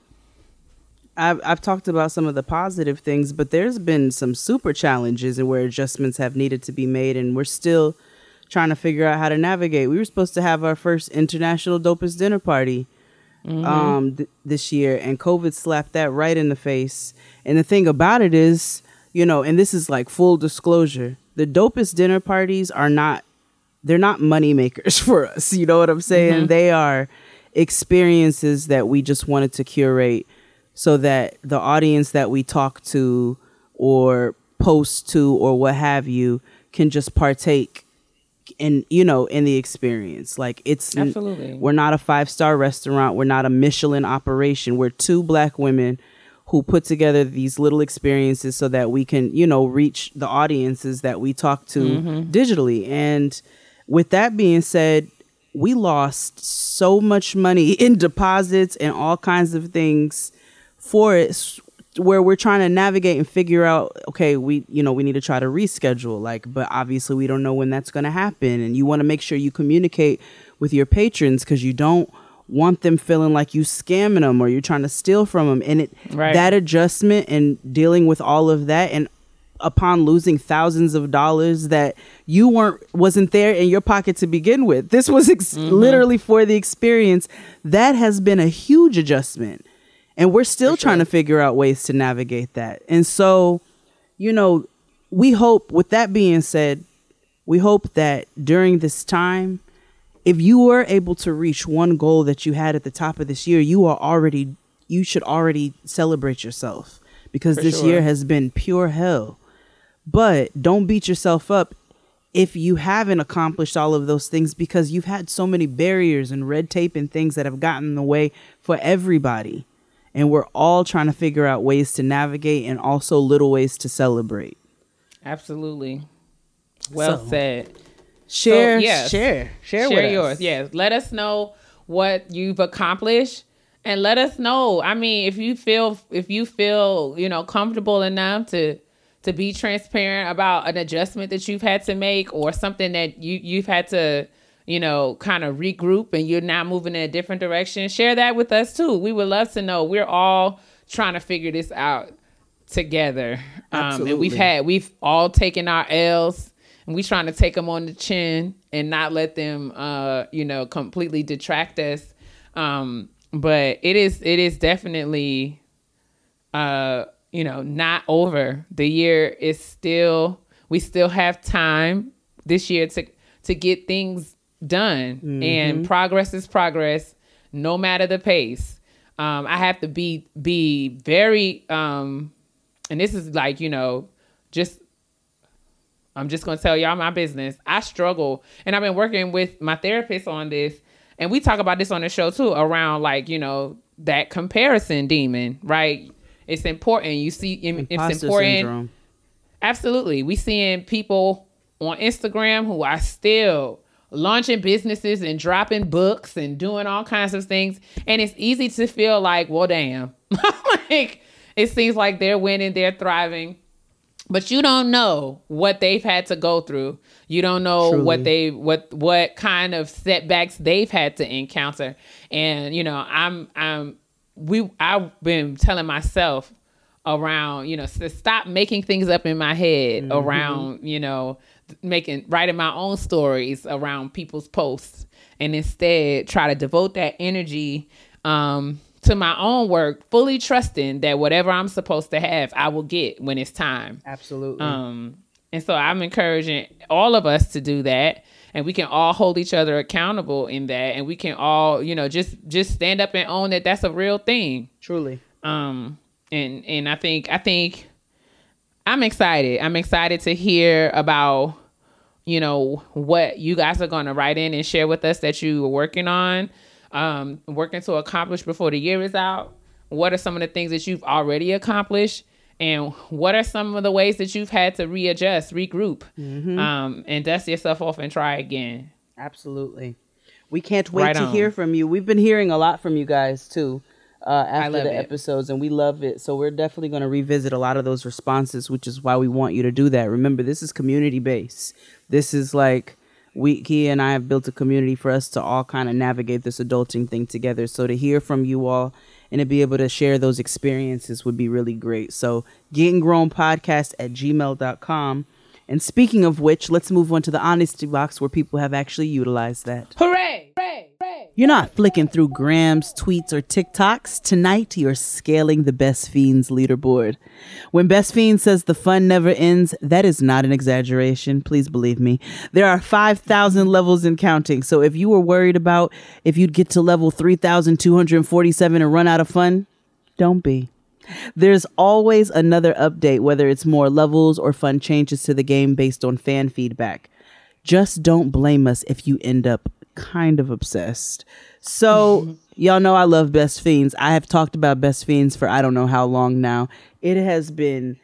C: I've, I've talked about some of the positive things, but there's been some super challenges and where adjustments have needed to be made. And we're still trying to figure out how to navigate. We were supposed to have our first international Dopest Dinner Party mm-hmm. um, th- this year, and COVID slapped that right in the face. And the thing about it is, you know, and this is like full disclosure, the Dopest Dinner Parties are not, they're not money makers for us. You know what I'm saying? Mm-hmm. They are experiences that we just wanted to curate so that the audience that we talk to or post to or what have you can just partake in, you know, in the experience. Like it's,
D: absolutely.
C: We're not a five-star restaurant. We're not a Michelin operation. We're two Black women who put together these little experiences so that we can, you know, reach the audiences that we talk to mm-hmm. digitally. And with that being said, we lost so much money in deposits and all kinds of things for it, where we're trying to navigate and figure out, okay, we, you know, we need to try to reschedule, like, but obviously we don't know when that's going to happen. And you want to make sure you communicate with your patrons because you don't want them feeling like you scamming them or you're trying to steal from them. And it, right. that adjustment and dealing with all of that, and upon losing thousands of dollars that you weren't wasn't there in your pocket to begin with, this was ex- mm-hmm. literally for the experience. That has been a huge adjustment, and we're still trying to figure out ways to navigate that. And so, you know, we hope, with that being said, we hope that during this time, if you were able to reach one goal that you had at the top of this year, you are already, you should already celebrate yourself, because
D: For
C: this
D: sure.
C: year has been pure hell. But don't beat yourself up if you haven't accomplished all of those things, because you've had so many barriers and red tape and things that have gotten in the way for everybody. And we're all trying to figure out ways to navigate and also little ways to celebrate.
D: Absolutely. Well
C: So,
D: said.
C: Share,
D: So, yes.
C: share, share,
D: Share
C: with
D: yours.
C: us.
D: Yes. Let us know what you've accomplished, and let us know. I mean, if you feel if you feel, you know, comfortable enough to to be transparent about an adjustment that you've had to make, or something that you you've had to, you know, kind of regroup and you're now moving in a different direction, share that with us too. We would love to know. We're all trying to figure this out together. Um, and we've
C: Absolutely.
D: had we've all taken our L's. And we trying to take them on the chin and not let them, uh, you know, completely detract us. Um, but it is, it is definitely, uh, you know, not over. The year is still, we still have time this year to to get things done.
C: Mm-hmm.
D: And progress is progress, no matter the pace. Um, I have to be be very, um, and this is like, you know, just. I'm just going to tell y'all my business. I struggle, and I've been working with my therapist on this, and we talk about this on the show too, around like, you know, that comparison demon, right? It's important. You see, it's
C: Imposter
D: important.
C: syndrome.
D: Absolutely. We seeing people on Instagram who are still launching businesses and dropping books and doing all kinds of things. And it's easy to feel like, well, damn, like it seems like they're winning, they're thriving. But you don't know what they've had to go through. You don't know
C: Truly.
D: what they what what kind of setbacks they've had to encounter. And you know, I'm I'm we I've been telling myself around, you know, to stop making things up in my head mm-hmm. around, you know, making writing my own stories around people's posts, and instead try to devote that energy um to my own work, fully trusting that whatever I'm supposed to have, I will get when it's time.
C: Absolutely.
D: Um, and so I'm encouraging all of us to do that, and we can all hold each other accountable in that, and we can all, you know, just just stand up and own that that's a real thing.
C: Truly.
D: Um, and and I think I think I'm excited. I'm excited to hear about, you know, what you guys are going to write in and share with us that you were working on. Um, working to accomplish before the year is out. What are some of the things that you've already accomplished, and what are some of the ways that you've had to readjust, regroup, mm-hmm. um, and dust yourself off and try again?
C: Absolutely. We can't wait
D: Right
C: to
D: on.
C: hear from you. We've been hearing a lot from you guys too uh, after
D: love
C: the
D: it.
C: episodes, and we love it. So we're definitely going to revisit a lot of those responses, which is why we want you to do that. Remember, this is community based. This is like, we, Kia and I have built a community for us to all kind of navigate this adulting thing together. So to hear from you all and to be able to share those experiences would be really great. So getting grown podcast at gmail dot com. And speaking of which, let's move on to the honesty box where people have actually utilized that.
D: Hooray! Hooray! Hooray!
C: You're not flicking through grams, tweets, or TikToks. Tonight, you're scaling the Best Fiends leaderboard. When Best Fiends says the fun never ends, that is not an exaggeration. Please believe me. There are five thousand levels and counting. So if you were worried about if you'd get to level three thousand two hundred forty-seven and run out of fun, don't be. There's always another update, whether it's more levels or fun changes to the game based on fan feedback. Just don't blame us if you end up kind of obsessed. So y'all know I love Best Fiends. I have talked about Best Fiends for I don't know how long now. It has been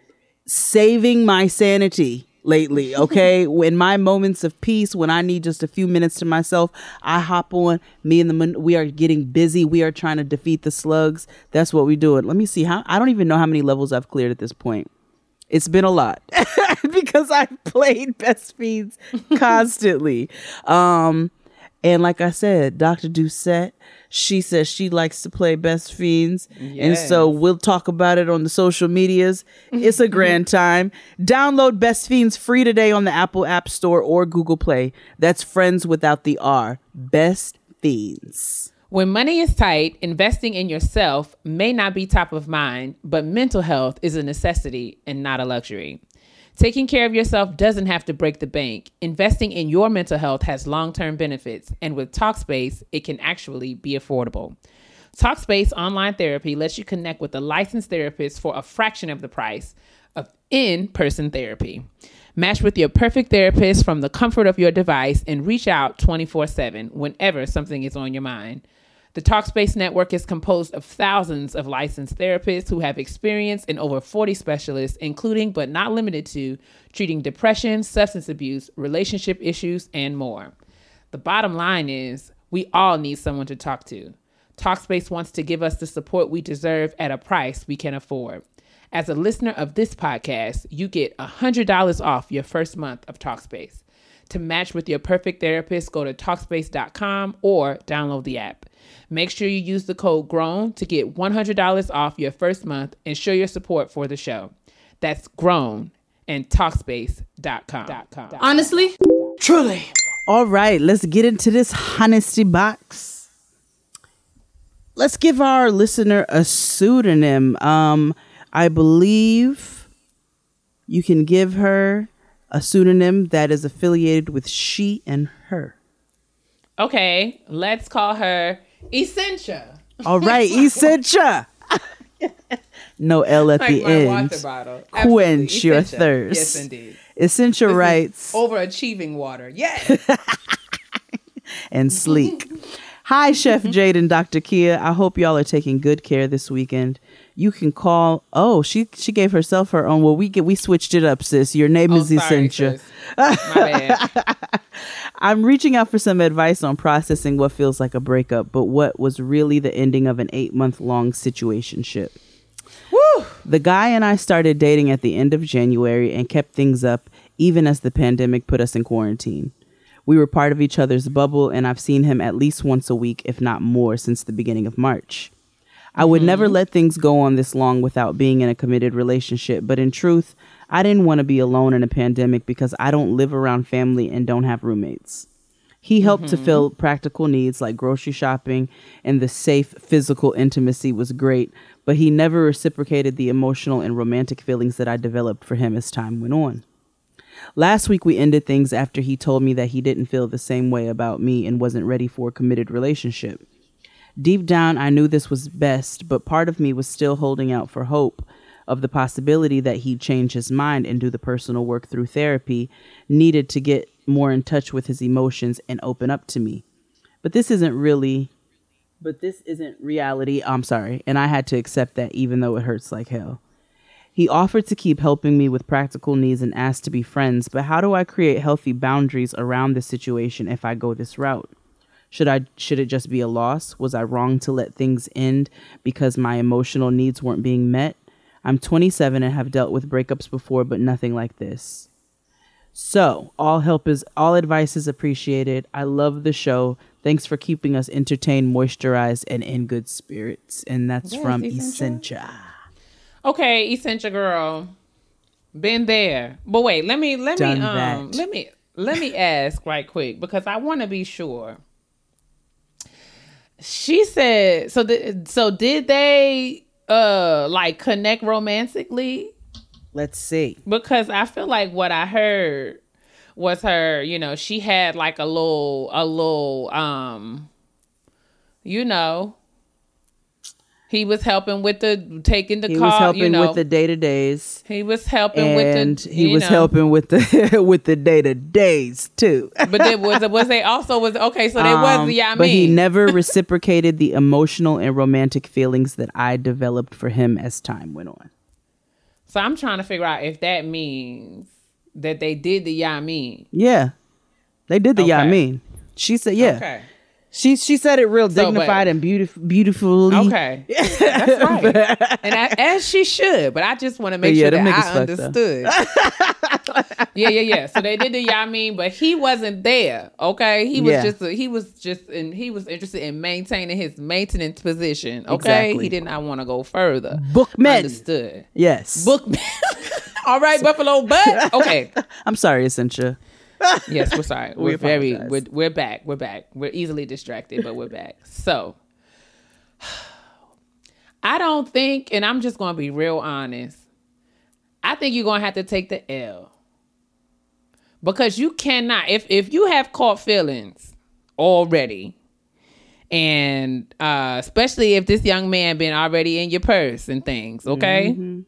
C: saving my sanity lately, okay? When my moments of peace, when I need just a few minutes to myself, I hop on. Me and the mon- we are getting busy. We are trying to defeat the slugs. That's what we do. It. Let me see how. I don't even know how many levels I've cleared at this point. It's been a lot because I've played Best Fiends constantly. Um, and like I said, Doctor Doucette, she says she likes to play Best Fiends.
D: Yes.
C: And so we'll talk about it on the social medias. It's a grand time. Download Best Fiends free today on the Apple App Store or Google Play. That's friends without the R. Best Fiends.
D: When money is tight, investing in yourself may not be top of mind, but mental health is a necessity and not a luxury. Taking care of yourself doesn't have to break the bank. Investing in your mental health has long-term benefits, and with Talkspace, it can actually be affordable. Talkspace online therapy lets you connect with a licensed therapist for a fraction of the price of in-person therapy. Match with your perfect therapist from the comfort of your device and reach out twenty-four seven whenever something is on your mind. The Talkspace network is composed of thousands of licensed therapists who have experience in over forty specialists, including but not limited to treating depression, substance abuse, relationship issues, and more. The bottom line is we all need someone to talk to. Talkspace wants to give us the support we deserve at a price we can afford. As a listener of this podcast, you get one hundred dollars off your first month of Talkspace. To match with your perfect therapist, go to Talkspace dot com or download the app. Make sure you use the code GROWN to get one hundred dollars off your first month and show your support for the show. That's GROWN and Talkspace dot com.
E: Honestly?
C: Truly. All right, let's get into this honesty box. Let's give our listener a pseudonym. Um, I believe you can give her a pseudonym that is affiliated with she and her.
D: Okay, let's call her Essentia.
C: All right, Essentia. No L at
D: Like
C: the
D: my
C: end.
D: water bottle.
C: Quench
D: Absolutely.
C: your
D: Essentia.
C: thirst.
D: Yes, indeed.
C: Essentia
D: This is
C: writes,
D: overachieving water. Yes.
C: and sleek. Hi, Chef Jade and Doctor Kia. I hope y'all are taking good care this weekend. You can call. Oh, she she gave herself her own. Well, we get we switched it up, sis. Your name
D: Oh,
C: is
D: sorry,
C: Essentia.
D: sis. My bad.
C: I'm reaching out for some advice on processing what feels like a breakup, but what was really the ending of an eight month long situationship.
D: Woo!
C: The guy and I started dating at the end of January and kept things up even as the pandemic put us in quarantine. We were part of each other's bubble, and I've seen him at least once a week, if not more, since the beginning of March. I would mm-hmm. never let things go on this long without being in a committed relationship, but in truth, I didn't want to be alone in a pandemic because I don't live around family and don't have roommates. He helped mm-hmm. to fill practical needs like grocery shopping, and the safe physical intimacy was great, but he never reciprocated the emotional and romantic feelings that I developed for him as time went on. Last week, we ended things after he told me that he didn't feel the same way about me and wasn't ready for a committed relationship. Deep down, I knew this was best, but part of me was still holding out for hope of the possibility that he'd change his mind and do the personal work through therapy needed to get more in touch with his emotions and open up to me. But this isn't really, but this isn't reality. I'm sorry. And I had to accept that even though it hurts like hell. He offered to keep helping me with practical needs and asked to be friends, but how do I create healthy boundaries around this situation if I go this route? Should I should it just be a loss? Was I wrong to let things end because my emotional needs weren't being met? I'm twenty-seven and have dealt with breakups before, but nothing like this. So, all help is all advice is appreciated. I love the show. Thanks for keeping us entertained, moisturized, and in good spirits. And that's yes, from Essentia.
D: Okay, Essentia girl, been there. But wait, let me let
C: Done
D: me um
C: that.
D: let me let me ask right quick because I want to be sure. She said so. The, so did they uh like connect romantically?
C: Let's see.
D: Because I feel like what I heard was her. You know, she had like a little a little um, you know. He was helping with the taking the
C: he
D: car.
C: He was helping
D: you know,
C: with the day to days.
D: He was helping
C: and
D: with the.
C: he was
D: know.
C: helping with the with the day to days too.
D: But there was was they also was okay. So there
C: um,
D: was yeah. I
C: but
D: mean.
C: he never reciprocated the emotional and romantic feelings that I developed for him as time went on.
D: So I'm trying to figure out if that means that they did the yeah I mean.
C: Yeah, they did the
D: okay.
C: yeah I mean. She said yeah.
D: Okay.
C: She she said it real
D: So,
C: dignified
D: but,
C: and beautiful, beautifully.
D: Okay, that's right, and I, as she should. But I just want to make
C: yeah,
D: sure that I
C: fucked,
D: understood. yeah, yeah, yeah. So they did the yeah, I mean, but he wasn't there. Okay, he was
C: yeah.
D: just a, he was just and he was interested in maintaining his maintenance position. Okay,
C: exactly.
D: He did not want to go further.
C: Bookman.
D: Understood.
C: Yes.
D: Bookman. All right, Buffalo Butt. Okay.
C: I'm sorry, Essentia.
D: Yes, we're sorry.
C: we
D: We're very
C: apologize.
D: we're, we're back. We're back. We're easily distracted, but we're back. So I don't think, and I'm just gonna be real honest, I think you're going to have to take the L. Because you cannot, if, if you have caught feelings already, and uh, especially if this young man been already in your purse and things, okay? Mm-hmm.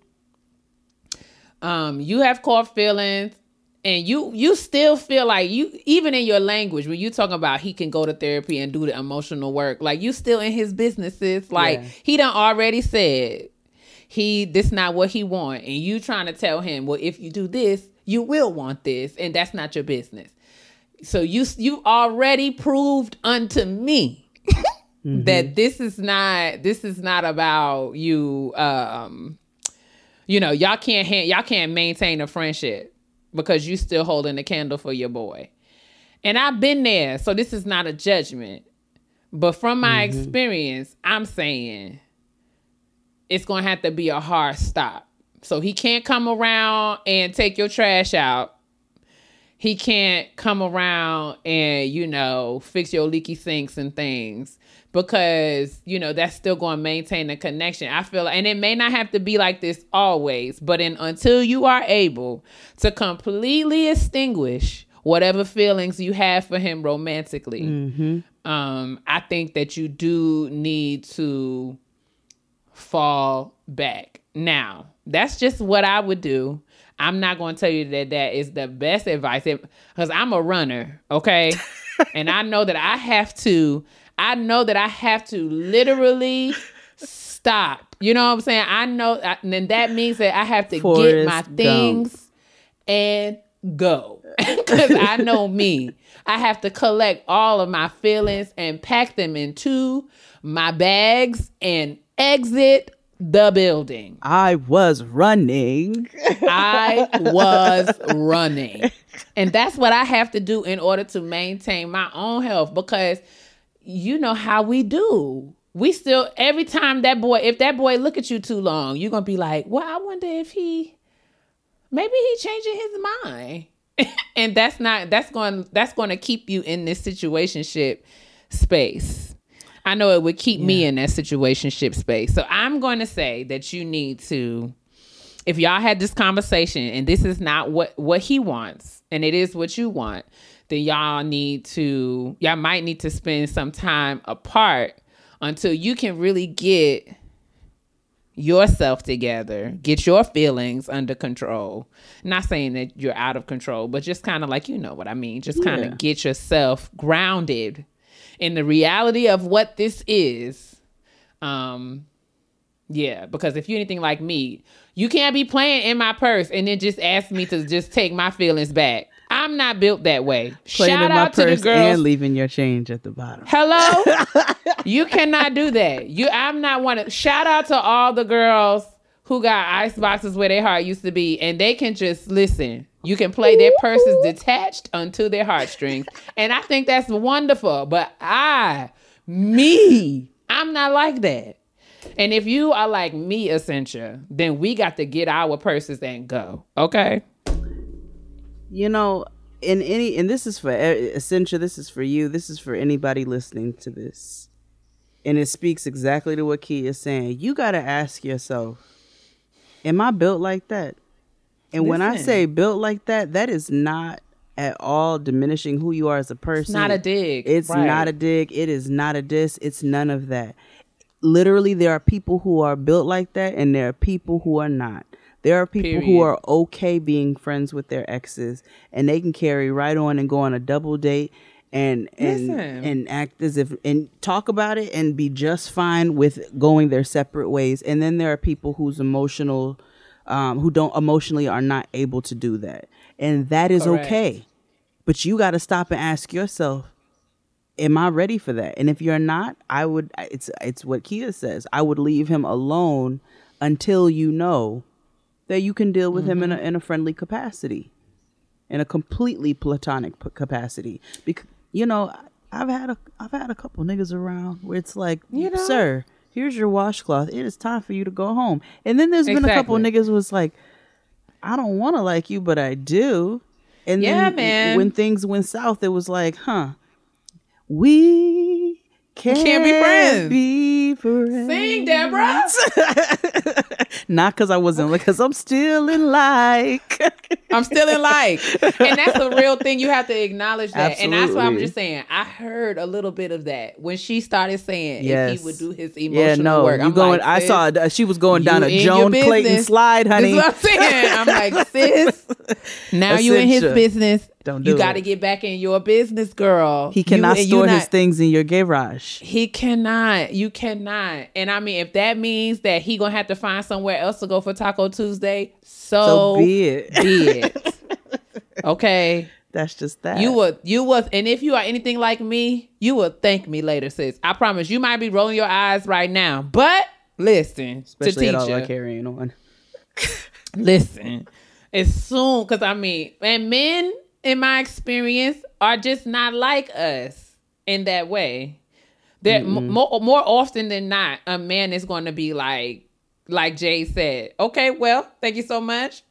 D: Um, you have caught feelings, and you you still feel like you, even in your language, when you talking about he can go to therapy and do the emotional work, like you still in his businesses, like yeah. he done already said he this not what he want, and you trying to tell him, well, if you do this, you will want this, and that's not your business. So you you already proved unto me mm-hmm. that this is not this is not about you. Um, you know, y'all can't ha- y'all can't maintain a friendship because you still holding the candle for your boy. And I've been there, so this is not a judgment. But from my mm-hmm. experience, I'm saying it's gonna have to be a hard stop. So he can't come around and take your trash out. He can't come around and, you know, fix your leaky sinks and things because, you know, that's still going to maintain the connection. I feel like, and it may not have to be like this always, but in, until you are able to completely extinguish whatever feelings you have for him romantically, mm-hmm. um, I think that you do need to fall back. Now, that's just what I would do. I'm not going to tell you that that is the best advice because I'm a runner, okay? And I know that I have to, I know that I have to literally stop. You know what I'm saying? I know, and then that means that I have to Forrest get my things Gump. And go. Because I know me. I have to collect all of my feelings and pack them into my bags and exit the building.
C: I was running.
D: I was running. And that's what I have to do in order to maintain my own health because you know how we do. We still, every time that boy, if that boy look at you too long, you're going to be like, well, I wonder if he, maybe he changing his mind. And that's not, that's going, that's going to keep you in this situationship space. I know it would keep yeah. me in that situationship space. So I'm going to say that you need to, if y'all had this conversation and this is not what, what he wants and it is what you want, then y'all need to, y'all might need to spend some time apart until you can really get yourself together, get your feelings under control. Not saying that you're out of control, but just kind of like, you know what I mean? Just kind of yeah. get yourself grounded in the reality of what this is. Um, yeah, because if you're anything like me, you can't be playing in my purse and then just ask me to just take my feelings back. I'm not built that way.
C: Playing
D: Shout
C: in
D: out
C: my
D: to
C: purse
D: the girls
C: and leaving your change at the bottom.
D: Hello? You cannot do that. You, I'm not one of. Shout out to all the girls who got ice boxes where their heart used to be, and they can just listen. You can play their purses detached unto their heartstrings, and I think that's wonderful. But I, me, I'm not like that. And if you are like me, Essentia, then we got to get our purses and go. Okay.
C: You know, in any, and this is for Essentia, this is for you, this is for anybody listening to this. And it speaks exactly to what Key is saying. You got to ask yourself, am I built like that? And Listen. When I say built like that, that is not at all diminishing who you are as a person.
D: It's not a dig.
C: It's right. not a dig. It is not a diss. It's none of that. Literally, there are people who are built like that, and there are people who are not. There are people Period. Who are okay being friends with their exes, and they can carry right on and go on a double date and and Listen. and act as if and talk about it and be just fine with going their separate ways. And then there are people whose emotional, um, who don't emotionally are not able to do that, and that is Correct. Okay. But you got to stop and ask yourself, am I ready for that? And if you're not, I would. It's it's what Kia says. I would leave him alone until you know that you can deal with mm-hmm. him in a in a friendly capacity, in a completely platonic p- capacity. Because you know, I've had a I've had a couple niggas around where it's like, you know? Sir, here's your washcloth. It is time for you to go home. And then there's exactly. been a couple niggas who was like, I don't want to like you, but I do. And
D: yeah,
C: then
D: man.
C: when things went south, it was like, huh, we can't,
D: can't be friends.
C: Be friends.
D: Sing, Deborah.
C: Not because I wasn't, because I'm still in like.
D: I'm still in like. And that's a real thing. You have to acknowledge that.
C: Absolutely.
D: And that's why I'm just saying, I heard a little bit of that when she started saying
C: Yes.
D: if he would do his emotional
C: Yeah, no,
D: work.
C: you
D: I'm
C: going,
D: like,
C: I
D: sis,
C: saw, uh, she was going down
D: you
C: a
D: in
C: Joan
D: your
C: Clayton
D: business.
C: slide, honey.
D: This is what I'm saying. I'm like, sis, now you in his
C: Essential.
D: business.
C: Don't do
D: you got to
C: it.
D: get back in your business, girl.
C: He cannot
D: You- you
C: store
D: not-
C: his things in your garage.
D: He cannot. You cannot. And I mean, if that means that he gonna have to find somewhere else to go for Taco Tuesday, so,
C: So be it.
D: Be it. Okay.
C: That's just that.
D: You would, you was, and if you are anything like me, you will thank me later, sis. I promise. You might be rolling your eyes right now, but listen,
C: Especially
D: to
C: at all
D: teacher,
C: I carrying on.
D: listen, as soon, because I mean, and men, in my experience, are just not like us in that way. That m- more more often than not, a man is going to be like, like Jay said, okay, well, thank you so much.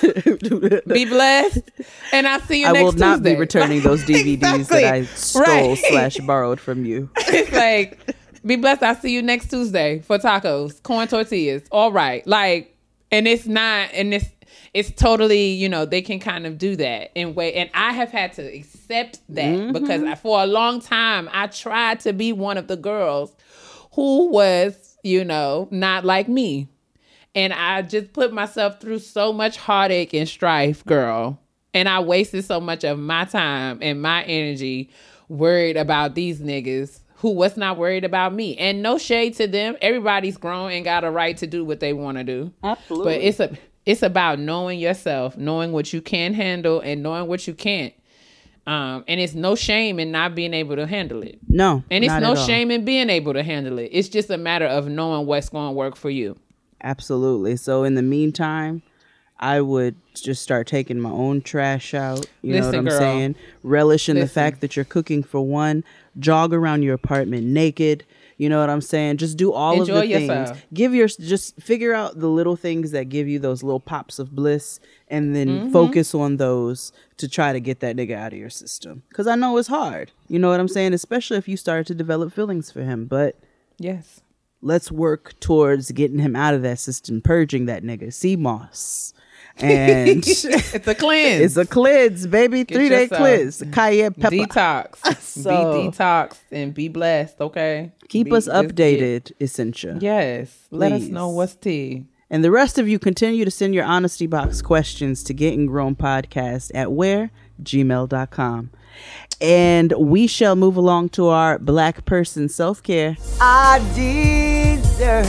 D: Be blessed, and I'll see you
C: I
D: next
C: will not
D: Tuesday.
C: be returning those D V Ds
D: Exactly.
C: that I stole
D: Right.
C: slash borrowed from you.
D: It's like, be blessed. I'll see you next Tuesday for tacos, corn tortillas. All right. Like, and it's not, and it's, it's totally, you know, they can kind of do that in way. And I have had to accept that
C: Mm-hmm.
D: because I, for a long time, I tried to be one of the girls who was, you know, not like me. And I just put myself through so much heartache and strife, girl. And I wasted so much of my time and my energy worried about these niggas who was not worried about me. And no shade to them. Everybody's grown and got a right to do what they want to do.
C: Absolutely.
D: But it's a it's about knowing yourself, knowing what you can handle and knowing what you can't. Um, and it's no shame in not being able to handle it.
C: No.
D: And it's
C: not
D: no
C: at all.
D: shame in being able to handle it. It's just a matter of knowing what's going to work for you.
C: Absolutely. So in the meantime, I would just start taking my own trash out. You know
D: Listen,
C: what I'm
D: girl.
C: saying? Relish in the
D: Listen.
C: fact that you're cooking for one. Jog around your apartment naked. You know what I'm saying? Just do all
D: Enjoy
C: of the
D: yourself.
C: things. Give your just figure out the little things that give you those little pops of bliss, and then
D: Mm-hmm.
C: focus on those to try to get that nigga out of your system. Because I know it's hard. You know what I'm saying? Especially if you start to develop feelings for him. But
D: Yes.
C: let's work towards getting him out of that system, purging that nigga. C M O S. And
D: It's a cleanse.
C: it's a cleanse, baby.
D: Get
C: Three day
D: yourself
C: cleanse. Cayenne pepper.
D: Detox.
C: So-
D: Be detoxed and be blessed, okay?
C: Keep
D: Be-
C: us
D: just
C: updated, Essentia.
D: get- yes. Let us
C: Please.
D: know what's tea.
C: And the rest of you continue to send your honesty box questions to Getting Grown Podcast at where? gmail dot com. And we shall move along to our Black person self care.
F: I deserve.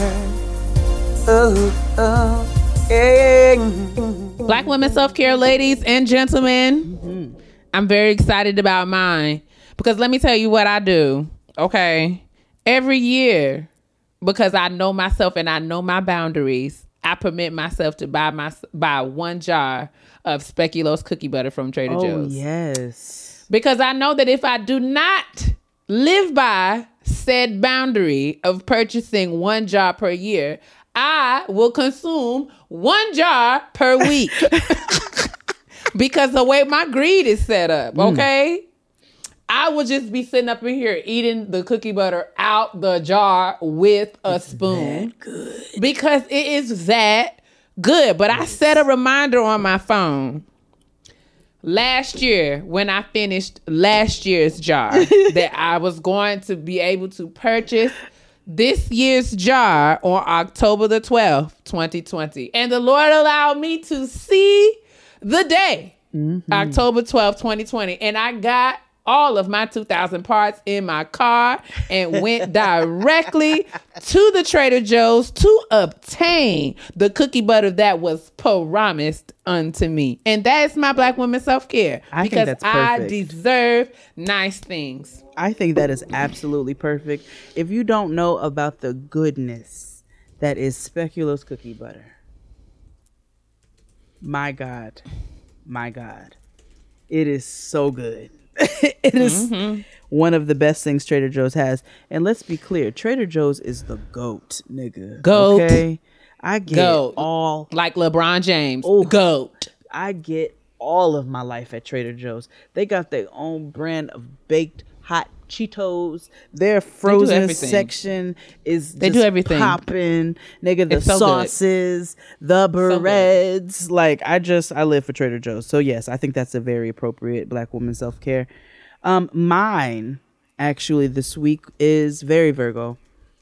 F: Oh, oh, yeah.
D: Black women self-care, ladies and gentlemen.
C: Mm-hmm.
D: I'm very excited about mine because let me tell you what I do. Okay. Every year, because I know myself and I know my boundaries, I permit myself to buy my buy one jar of Speculoos cookie butter from Trader
C: Oh,
D: Joe's.
C: yes.
D: Because I know that if I do not live by said boundary of purchasing one jar per year, I will consume one jar per week. Because the way my greed is set up, okay? I will just be sitting up in here eating the cookie butter out the jar with a spoon. Good. Because it is that good. But I set a reminder on my phone last year when I finished last year's jar that I was going to be able to purchase this year's jar on October the twelfth, twenty twenty. And the Lord allowed me to see the day, October twelfth, twenty twenty. And I got all of my two thousand parts in my car and went directly to the Trader Joe's to obtain the cookie butter that was promised unto me. And that's my Black woman self-care.
C: I think
D: because
C: that's
D: I
C: perfect.
D: deserve nice things.
C: I think that is absolutely perfect. If you don't know about the goodness that is Speculoos cookie butter, my God, my God, it is so good. It is
D: Mm-hmm.
C: one of the best things Trader Joe's has. And let's be clear, Trader Joe's is the GOAT, nigga.
D: Goat.
C: Okay? I get
D: Goat.
C: all
D: Like LeBron James.
C: Oh.
D: Goat.
C: I get all of my life at Trader Joe's. They got their own brand of baked hot Cheetos. Their frozen
D: everything.
C: section is
D: They
C: just
D: do everything.
C: popping. Nigga, the
D: It's so good.
C: sauces, the
D: good.
C: breads. Like, I just, I live for Trader Joe's. So, yes, I think that's a very appropriate Black woman self-care. Um, mine, actually, this week is very Virgo.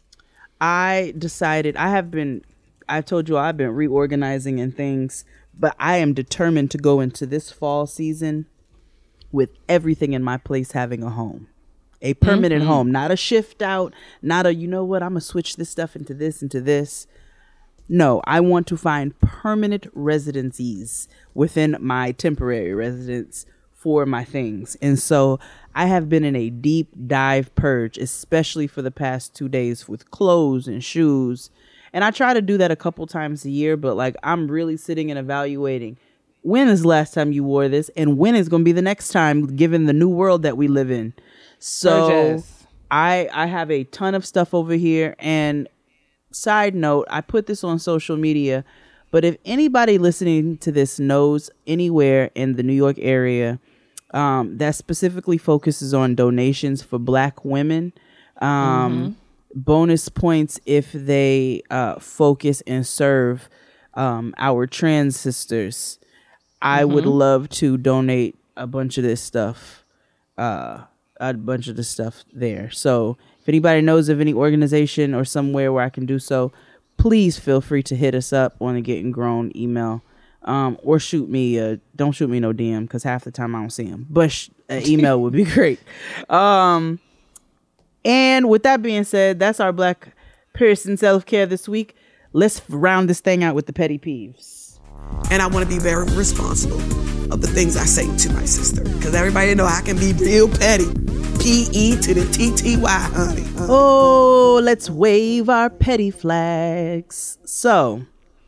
C: I decided, I have been, I told you I've been reorganizing and things, but I am determined to go into this fall season with everything in my place having a home. A permanent mm-hmm. home, not a shift out, not a, you know what, I'm going to switch this stuff into this, into this. No, I want to find permanent residencies within my temporary residence for my things. And so I have been in a deep dive purge, especially for the past two days with clothes and shoes. And I try to do that a couple times a year, but like I'm really sitting and evaluating when is the last time you wore this and when is going to be the next time, given the new world that we live in. So Gorgeous. I I have a ton of stuff over here. And side note, I put this on social media, but if anybody listening to this knows anywhere in the New York area um, that specifically focuses on donations for Black women, um, mm-hmm. bonus points if they uh, focus and serve um, our trans sisters. I mm-hmm. would love to donate a bunch of this stuff. Uh, a bunch of the stuff there. So if anybody knows of any organization or somewhere where I can do so, please feel free to hit us up on the Getting Grown email, um, or shoot me. A, don't shoot me no D M because half the time I don't see them. But sh- an email would be great. Um, and with that being said, that's our Black person self-care this week. Let's round this thing out with the petty peeves.
G: And I want to be very responsible of the things I say to my sister, because everybody know I can be real petty. P E to the T T Y, honey, honey.
C: Oh, let's wave our petty flags. So,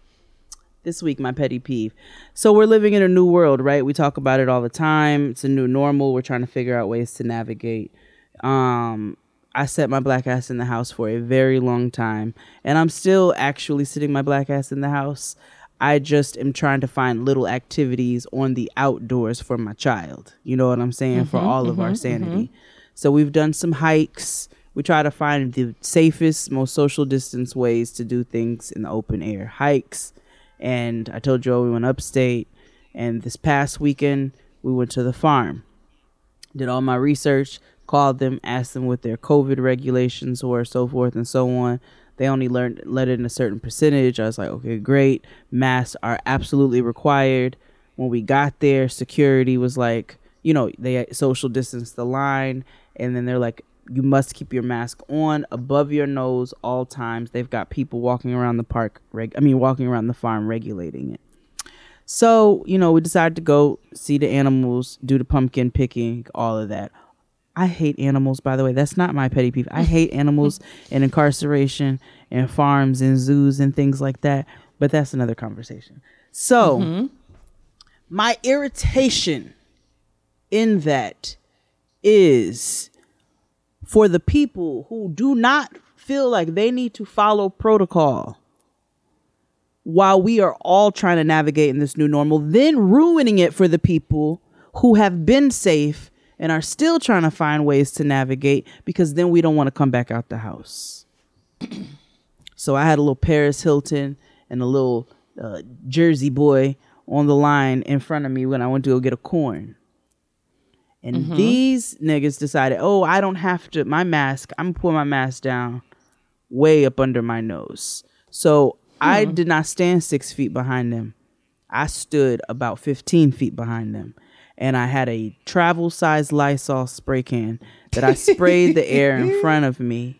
C: this week, my petty peeve. So, we're living in a new world, right? We talk about it all the time. It's a new normal. We're trying to figure out ways to navigate. Um, I set my Black ass in the house for a very long time, and I'm still actually sitting my Black ass in the house. I just am trying to find little activities on the outdoors for my child. You know what I'm saying? Mm-hmm, for all mm-hmm, of our sanity. Mm-hmm. So we've done some hikes. We try to find the safest, most social distance ways to do things in the open air. Hikes. And I told Joe we went upstate. And this past weekend, we went to the farm. Did all my research, called them, asked them what their COVID regulations were, so forth and so on. They only learned, let in a certain percentage. I was like, okay, great. Masks are absolutely required. When we got there, security was like, you know, they social distance the line. And then they're like, you must keep your mask on above your nose all times. They've got people walking around the park. Reg- I mean, walking around the farm regulating it. So, you know, we decided to go see the animals, do the pumpkin picking, all of that. I hate animals, by the way. That's not my petty peeve. I hate animals and incarceration and farms and zoos and things like that. But that's another conversation. So mm-hmm. my irritation in that is for the people who do not feel like they need to follow protocol while we are all trying to navigate in this new normal, then ruining it for the people who have been safe and are still trying to find ways to navigate, because then we don't want to come back out the house. So I had a little Paris Hilton and a little uh, Jersey boy on the line in front of me when I went to go get a corn. And mm-hmm. these niggas decided, oh, I don't have to, my mask, I'm going to pull my mask down way up under my nose. So mm-hmm. I did not stand six feet behind them. I stood about fifteen feet behind them. And I had a travel size Lysol spray can that I sprayed the air in front of me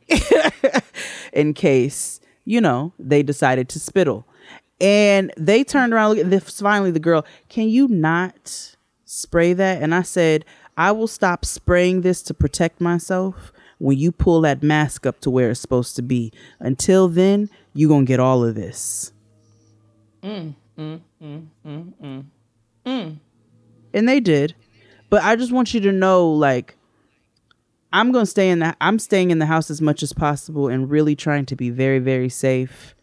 C: in case, you know, they decided to spittle. And they turned around. Look, this, finally, the girl, can you not spray that? And I said, I will stop spraying this to protect myself when you pull that mask up to where it's supposed to be. Until then, you're going to get all of this. Mm, mm, mm, mm, mm, mm. And they did. But I just want you to know, like, I'm going to stay in the, I'm staying in the house as much as possible and really trying to be very, very safe.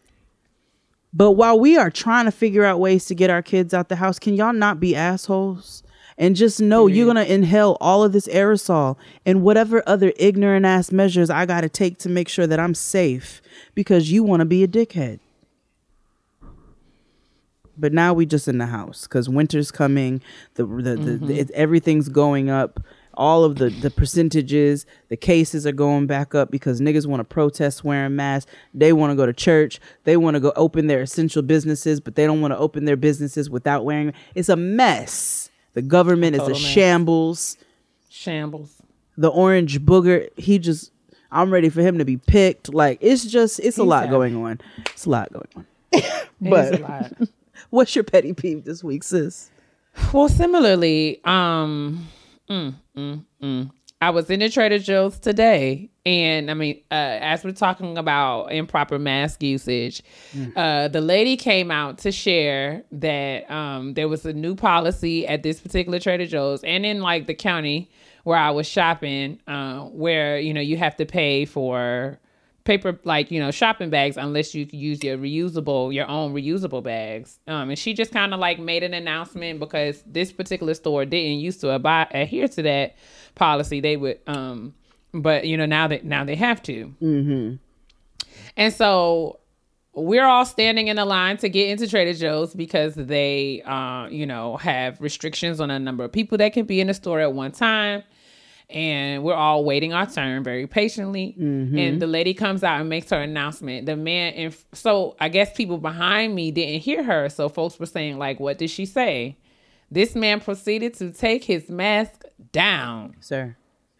C: But while we are trying to figure out ways to get our kids out the house, can y'all not be assholes And just know mm-hmm. you're going to inhale all of this aerosol and whatever other ignorant ass measures I got to take to make sure that I'm safe because you want to be a dickhead. But now we just in the house because winter's coming. The, the, mm-hmm. the, the it, everything's going up. All of the, the percentages, the cases are going back up because niggas want to protest wearing masks. They want to go to church. They want to go open their essential businesses, but they don't want to open their businesses without wearing. It's a mess. The government is a mess. shambles.
D: Shambles.
C: The orange booger, he just, I'm ready for him to be picked. Like, it's just, it's He's a lot happy. going on. It's a lot going on. But
D: it's a lot.
C: What's your petty peeve this week, sis?
D: Well, similarly, um, mm, mm, mm. I was in the Trader Joe's today, and I mean, uh, as we're talking about improper mask usage, mm. uh, the lady came out to share that um, there was a new policy at this particular Trader Joe's and in like the county where I was shopping, uh, where, you know, you have to pay for paper, like, you know, shopping bags unless you use your reusable, your own reusable bags. Um, and she just kind of like made an announcement because this particular store didn't used to abide, adhere to that policy. They would, um, but you know, now that now they have to.
C: Mm-hmm.
D: And so we're all standing in a line to get into Trader Joe's because they, uh, you know, have restrictions on a number of people that can be in the store at one time. And we're all waiting our turn very patiently.
C: Mm-hmm.
D: And the lady comes out and makes her announcement. The man, and so I guess people behind me didn't hear her. So folks were saying, like, what did she say? This man proceeded to take his mask down.
C: Sir.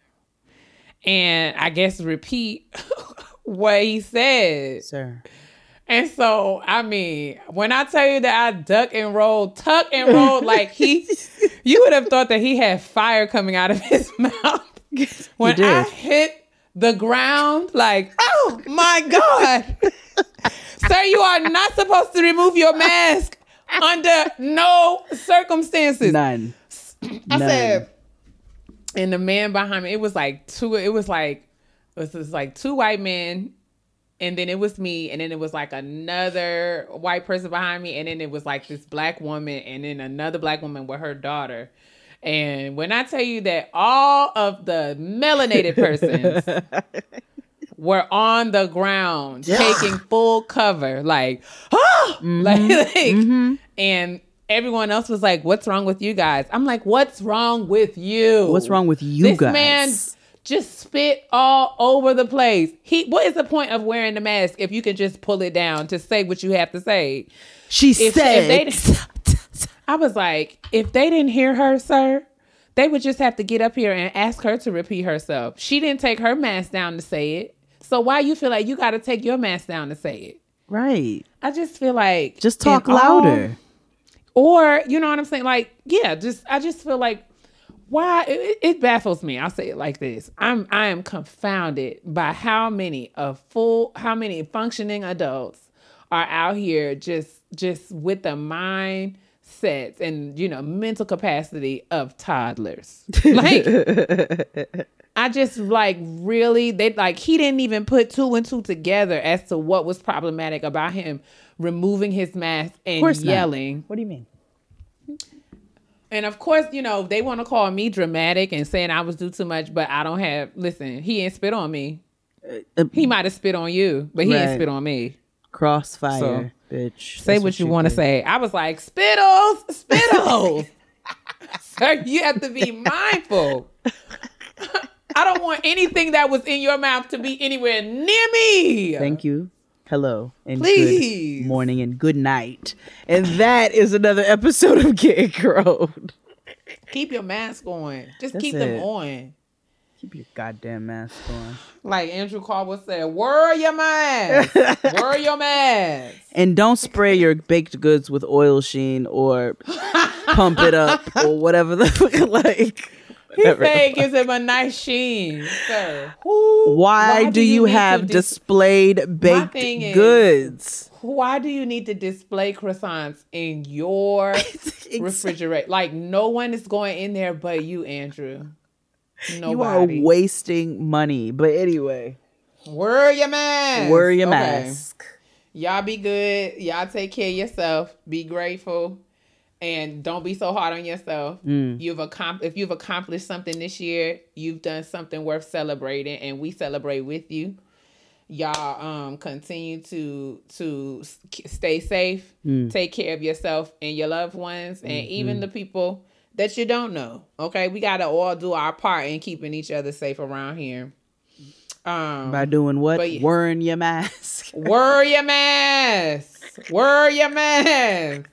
D: And I guess repeat what he said.
C: Sir.
D: And so, I mean, when I tell you that I duck and roll, tuck and roll, like he, you would have thought that he had fire coming out of his mouth. When I hit the ground, like, oh my God. Sir, you are not supposed to remove your mask under no circumstances.
C: None.
D: I
C: None.
D: said, and the man behind me, it was like two, it was like, it was like two white men. And then it was me, and then it was like another white person behind me, and then it was like this black woman, and then another black woman with her daughter. And when I tell you that all of the melanated persons were on the ground yeah. taking full cover, like, oh, mm-hmm. like, like
C: mm-hmm.
D: and everyone else was like, "What's wrong with you guys?" I'm like, "What's wrong with you?
C: What's wrong with you
D: this
C: guys?"
D: Man just spit all over the place. He, what is the point of wearing the mask if you can just pull it down to say what you have to say?
C: She
D: if,
C: said,
D: if they, I was like, if they didn't hear her, sir, they would just have to get up here and ask her to repeat herself. She didn't take her mask down to say it. So why you feel like you got to take your mask down to say it?
C: Right.
D: I just feel like.
C: Just talk louder.
D: All, or, you know what I'm saying? Like, yeah, just, I just feel like, why it, it baffles me. I'll say it like this. I'm I am confounded by how many of full how many functioning adults are out here just just with the mindsets and, you know, mental capacity of toddlers. Like I just like really they like he didn't even put two and two together as to what was problematic about him removing his mask and yelling.
C: Not. What do you mean?
D: And of course, you know, they want to call me dramatic and saying I was do too much, but I don't have, listen, he ain't spit on me. Uh, he might have spit on you, but he right. ain't spit on me.
C: Crossfire, so,
D: bitch. Say what, what you, you want to say. I was like, Spittles, Spittles. Sir, you have to be mindful. I don't want anything that was in your mouth to be anywhere near me.
C: Thank you. Hello and
D: Please.
C: Good morning and good night. And that is another episode of Getting Grown.
D: Keep your mask on. Just
C: That's
D: keep
C: it.
D: them on.
C: Keep your goddamn mask on.
D: Like Andrew Carver said, wear your mask. Wear your mask.
C: And don't spray your baked goods with oil sheen or pump it up or whatever the fuck like.
D: He said it gives him a nice sheen, sir.
C: Why, why do, do you, you have dis- displayed baked goods?
D: Is, why do you need to display croissants in your refrigerator? Like, no one is going in there but you, Andrew. Nobody.
C: You are wasting money. But anyway.
D: Wear your mask.
C: Wear your
D: okay.
C: mask.
D: Y'all be good. Y'all take care of yourself. Be grateful. And don't be so hard on yourself.
C: Mm.
D: You've accom- if you've accomplished something this year, you've done something worth celebrating, and we celebrate with you. Y'all um, continue to to stay safe,
C: Mm.
D: take care of yourself and your loved ones, and
C: Mm-hmm.
D: even the people that you don't know. Okay, we gotta all do our part in keeping each other safe around here. Um,
C: By doing what?
D: but-
C: Wearing your mask.
D: Wear your mask. Wear your mask.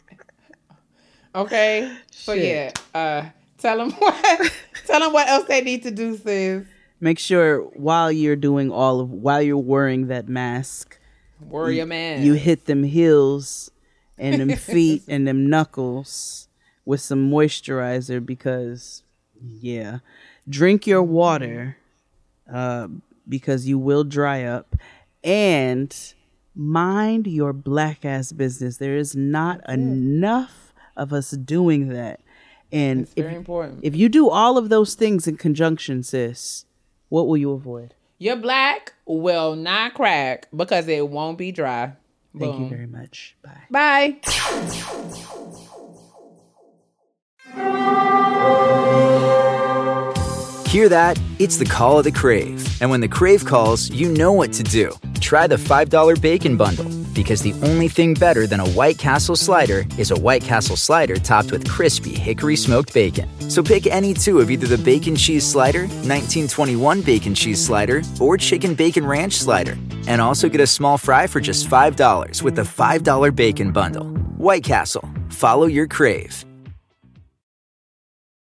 D: Okay. So
C: Shit.
D: yeah, uh, tell them what. Tell them what else they need to do, sis.
C: Make sure while you're doing all of while you're wearing that mask,
D: Wear your mask.
C: you hit them heels and them feet and them knuckles with some moisturizer because, yeah, drink your water uh, because you will dry up, and mind your black ass business. There is not enough of us doing that, and
D: It's
C: if,
D: very important.
C: if you do all of those things in conjunction, sis, what will you avoid?
D: Your black will not crack because it won't be dry.
C: Thank
D: Boom.
C: you very much. Bye.
D: Bye.
A: Hear that? It's the call of the Crave. And when the Crave calls, you know what to do. Try the five dollar Bacon Bundle, because the only thing better than a White Castle slider is a White Castle slider topped with crispy hickory smoked bacon. So pick any two of either the Bacon Cheese Slider, nineteen twenty-one Bacon Cheese Slider, or Chicken Bacon Ranch Slider. And also get a small fry for just five dollars with the five dollar Bacon Bundle. White Castle. Follow your Crave.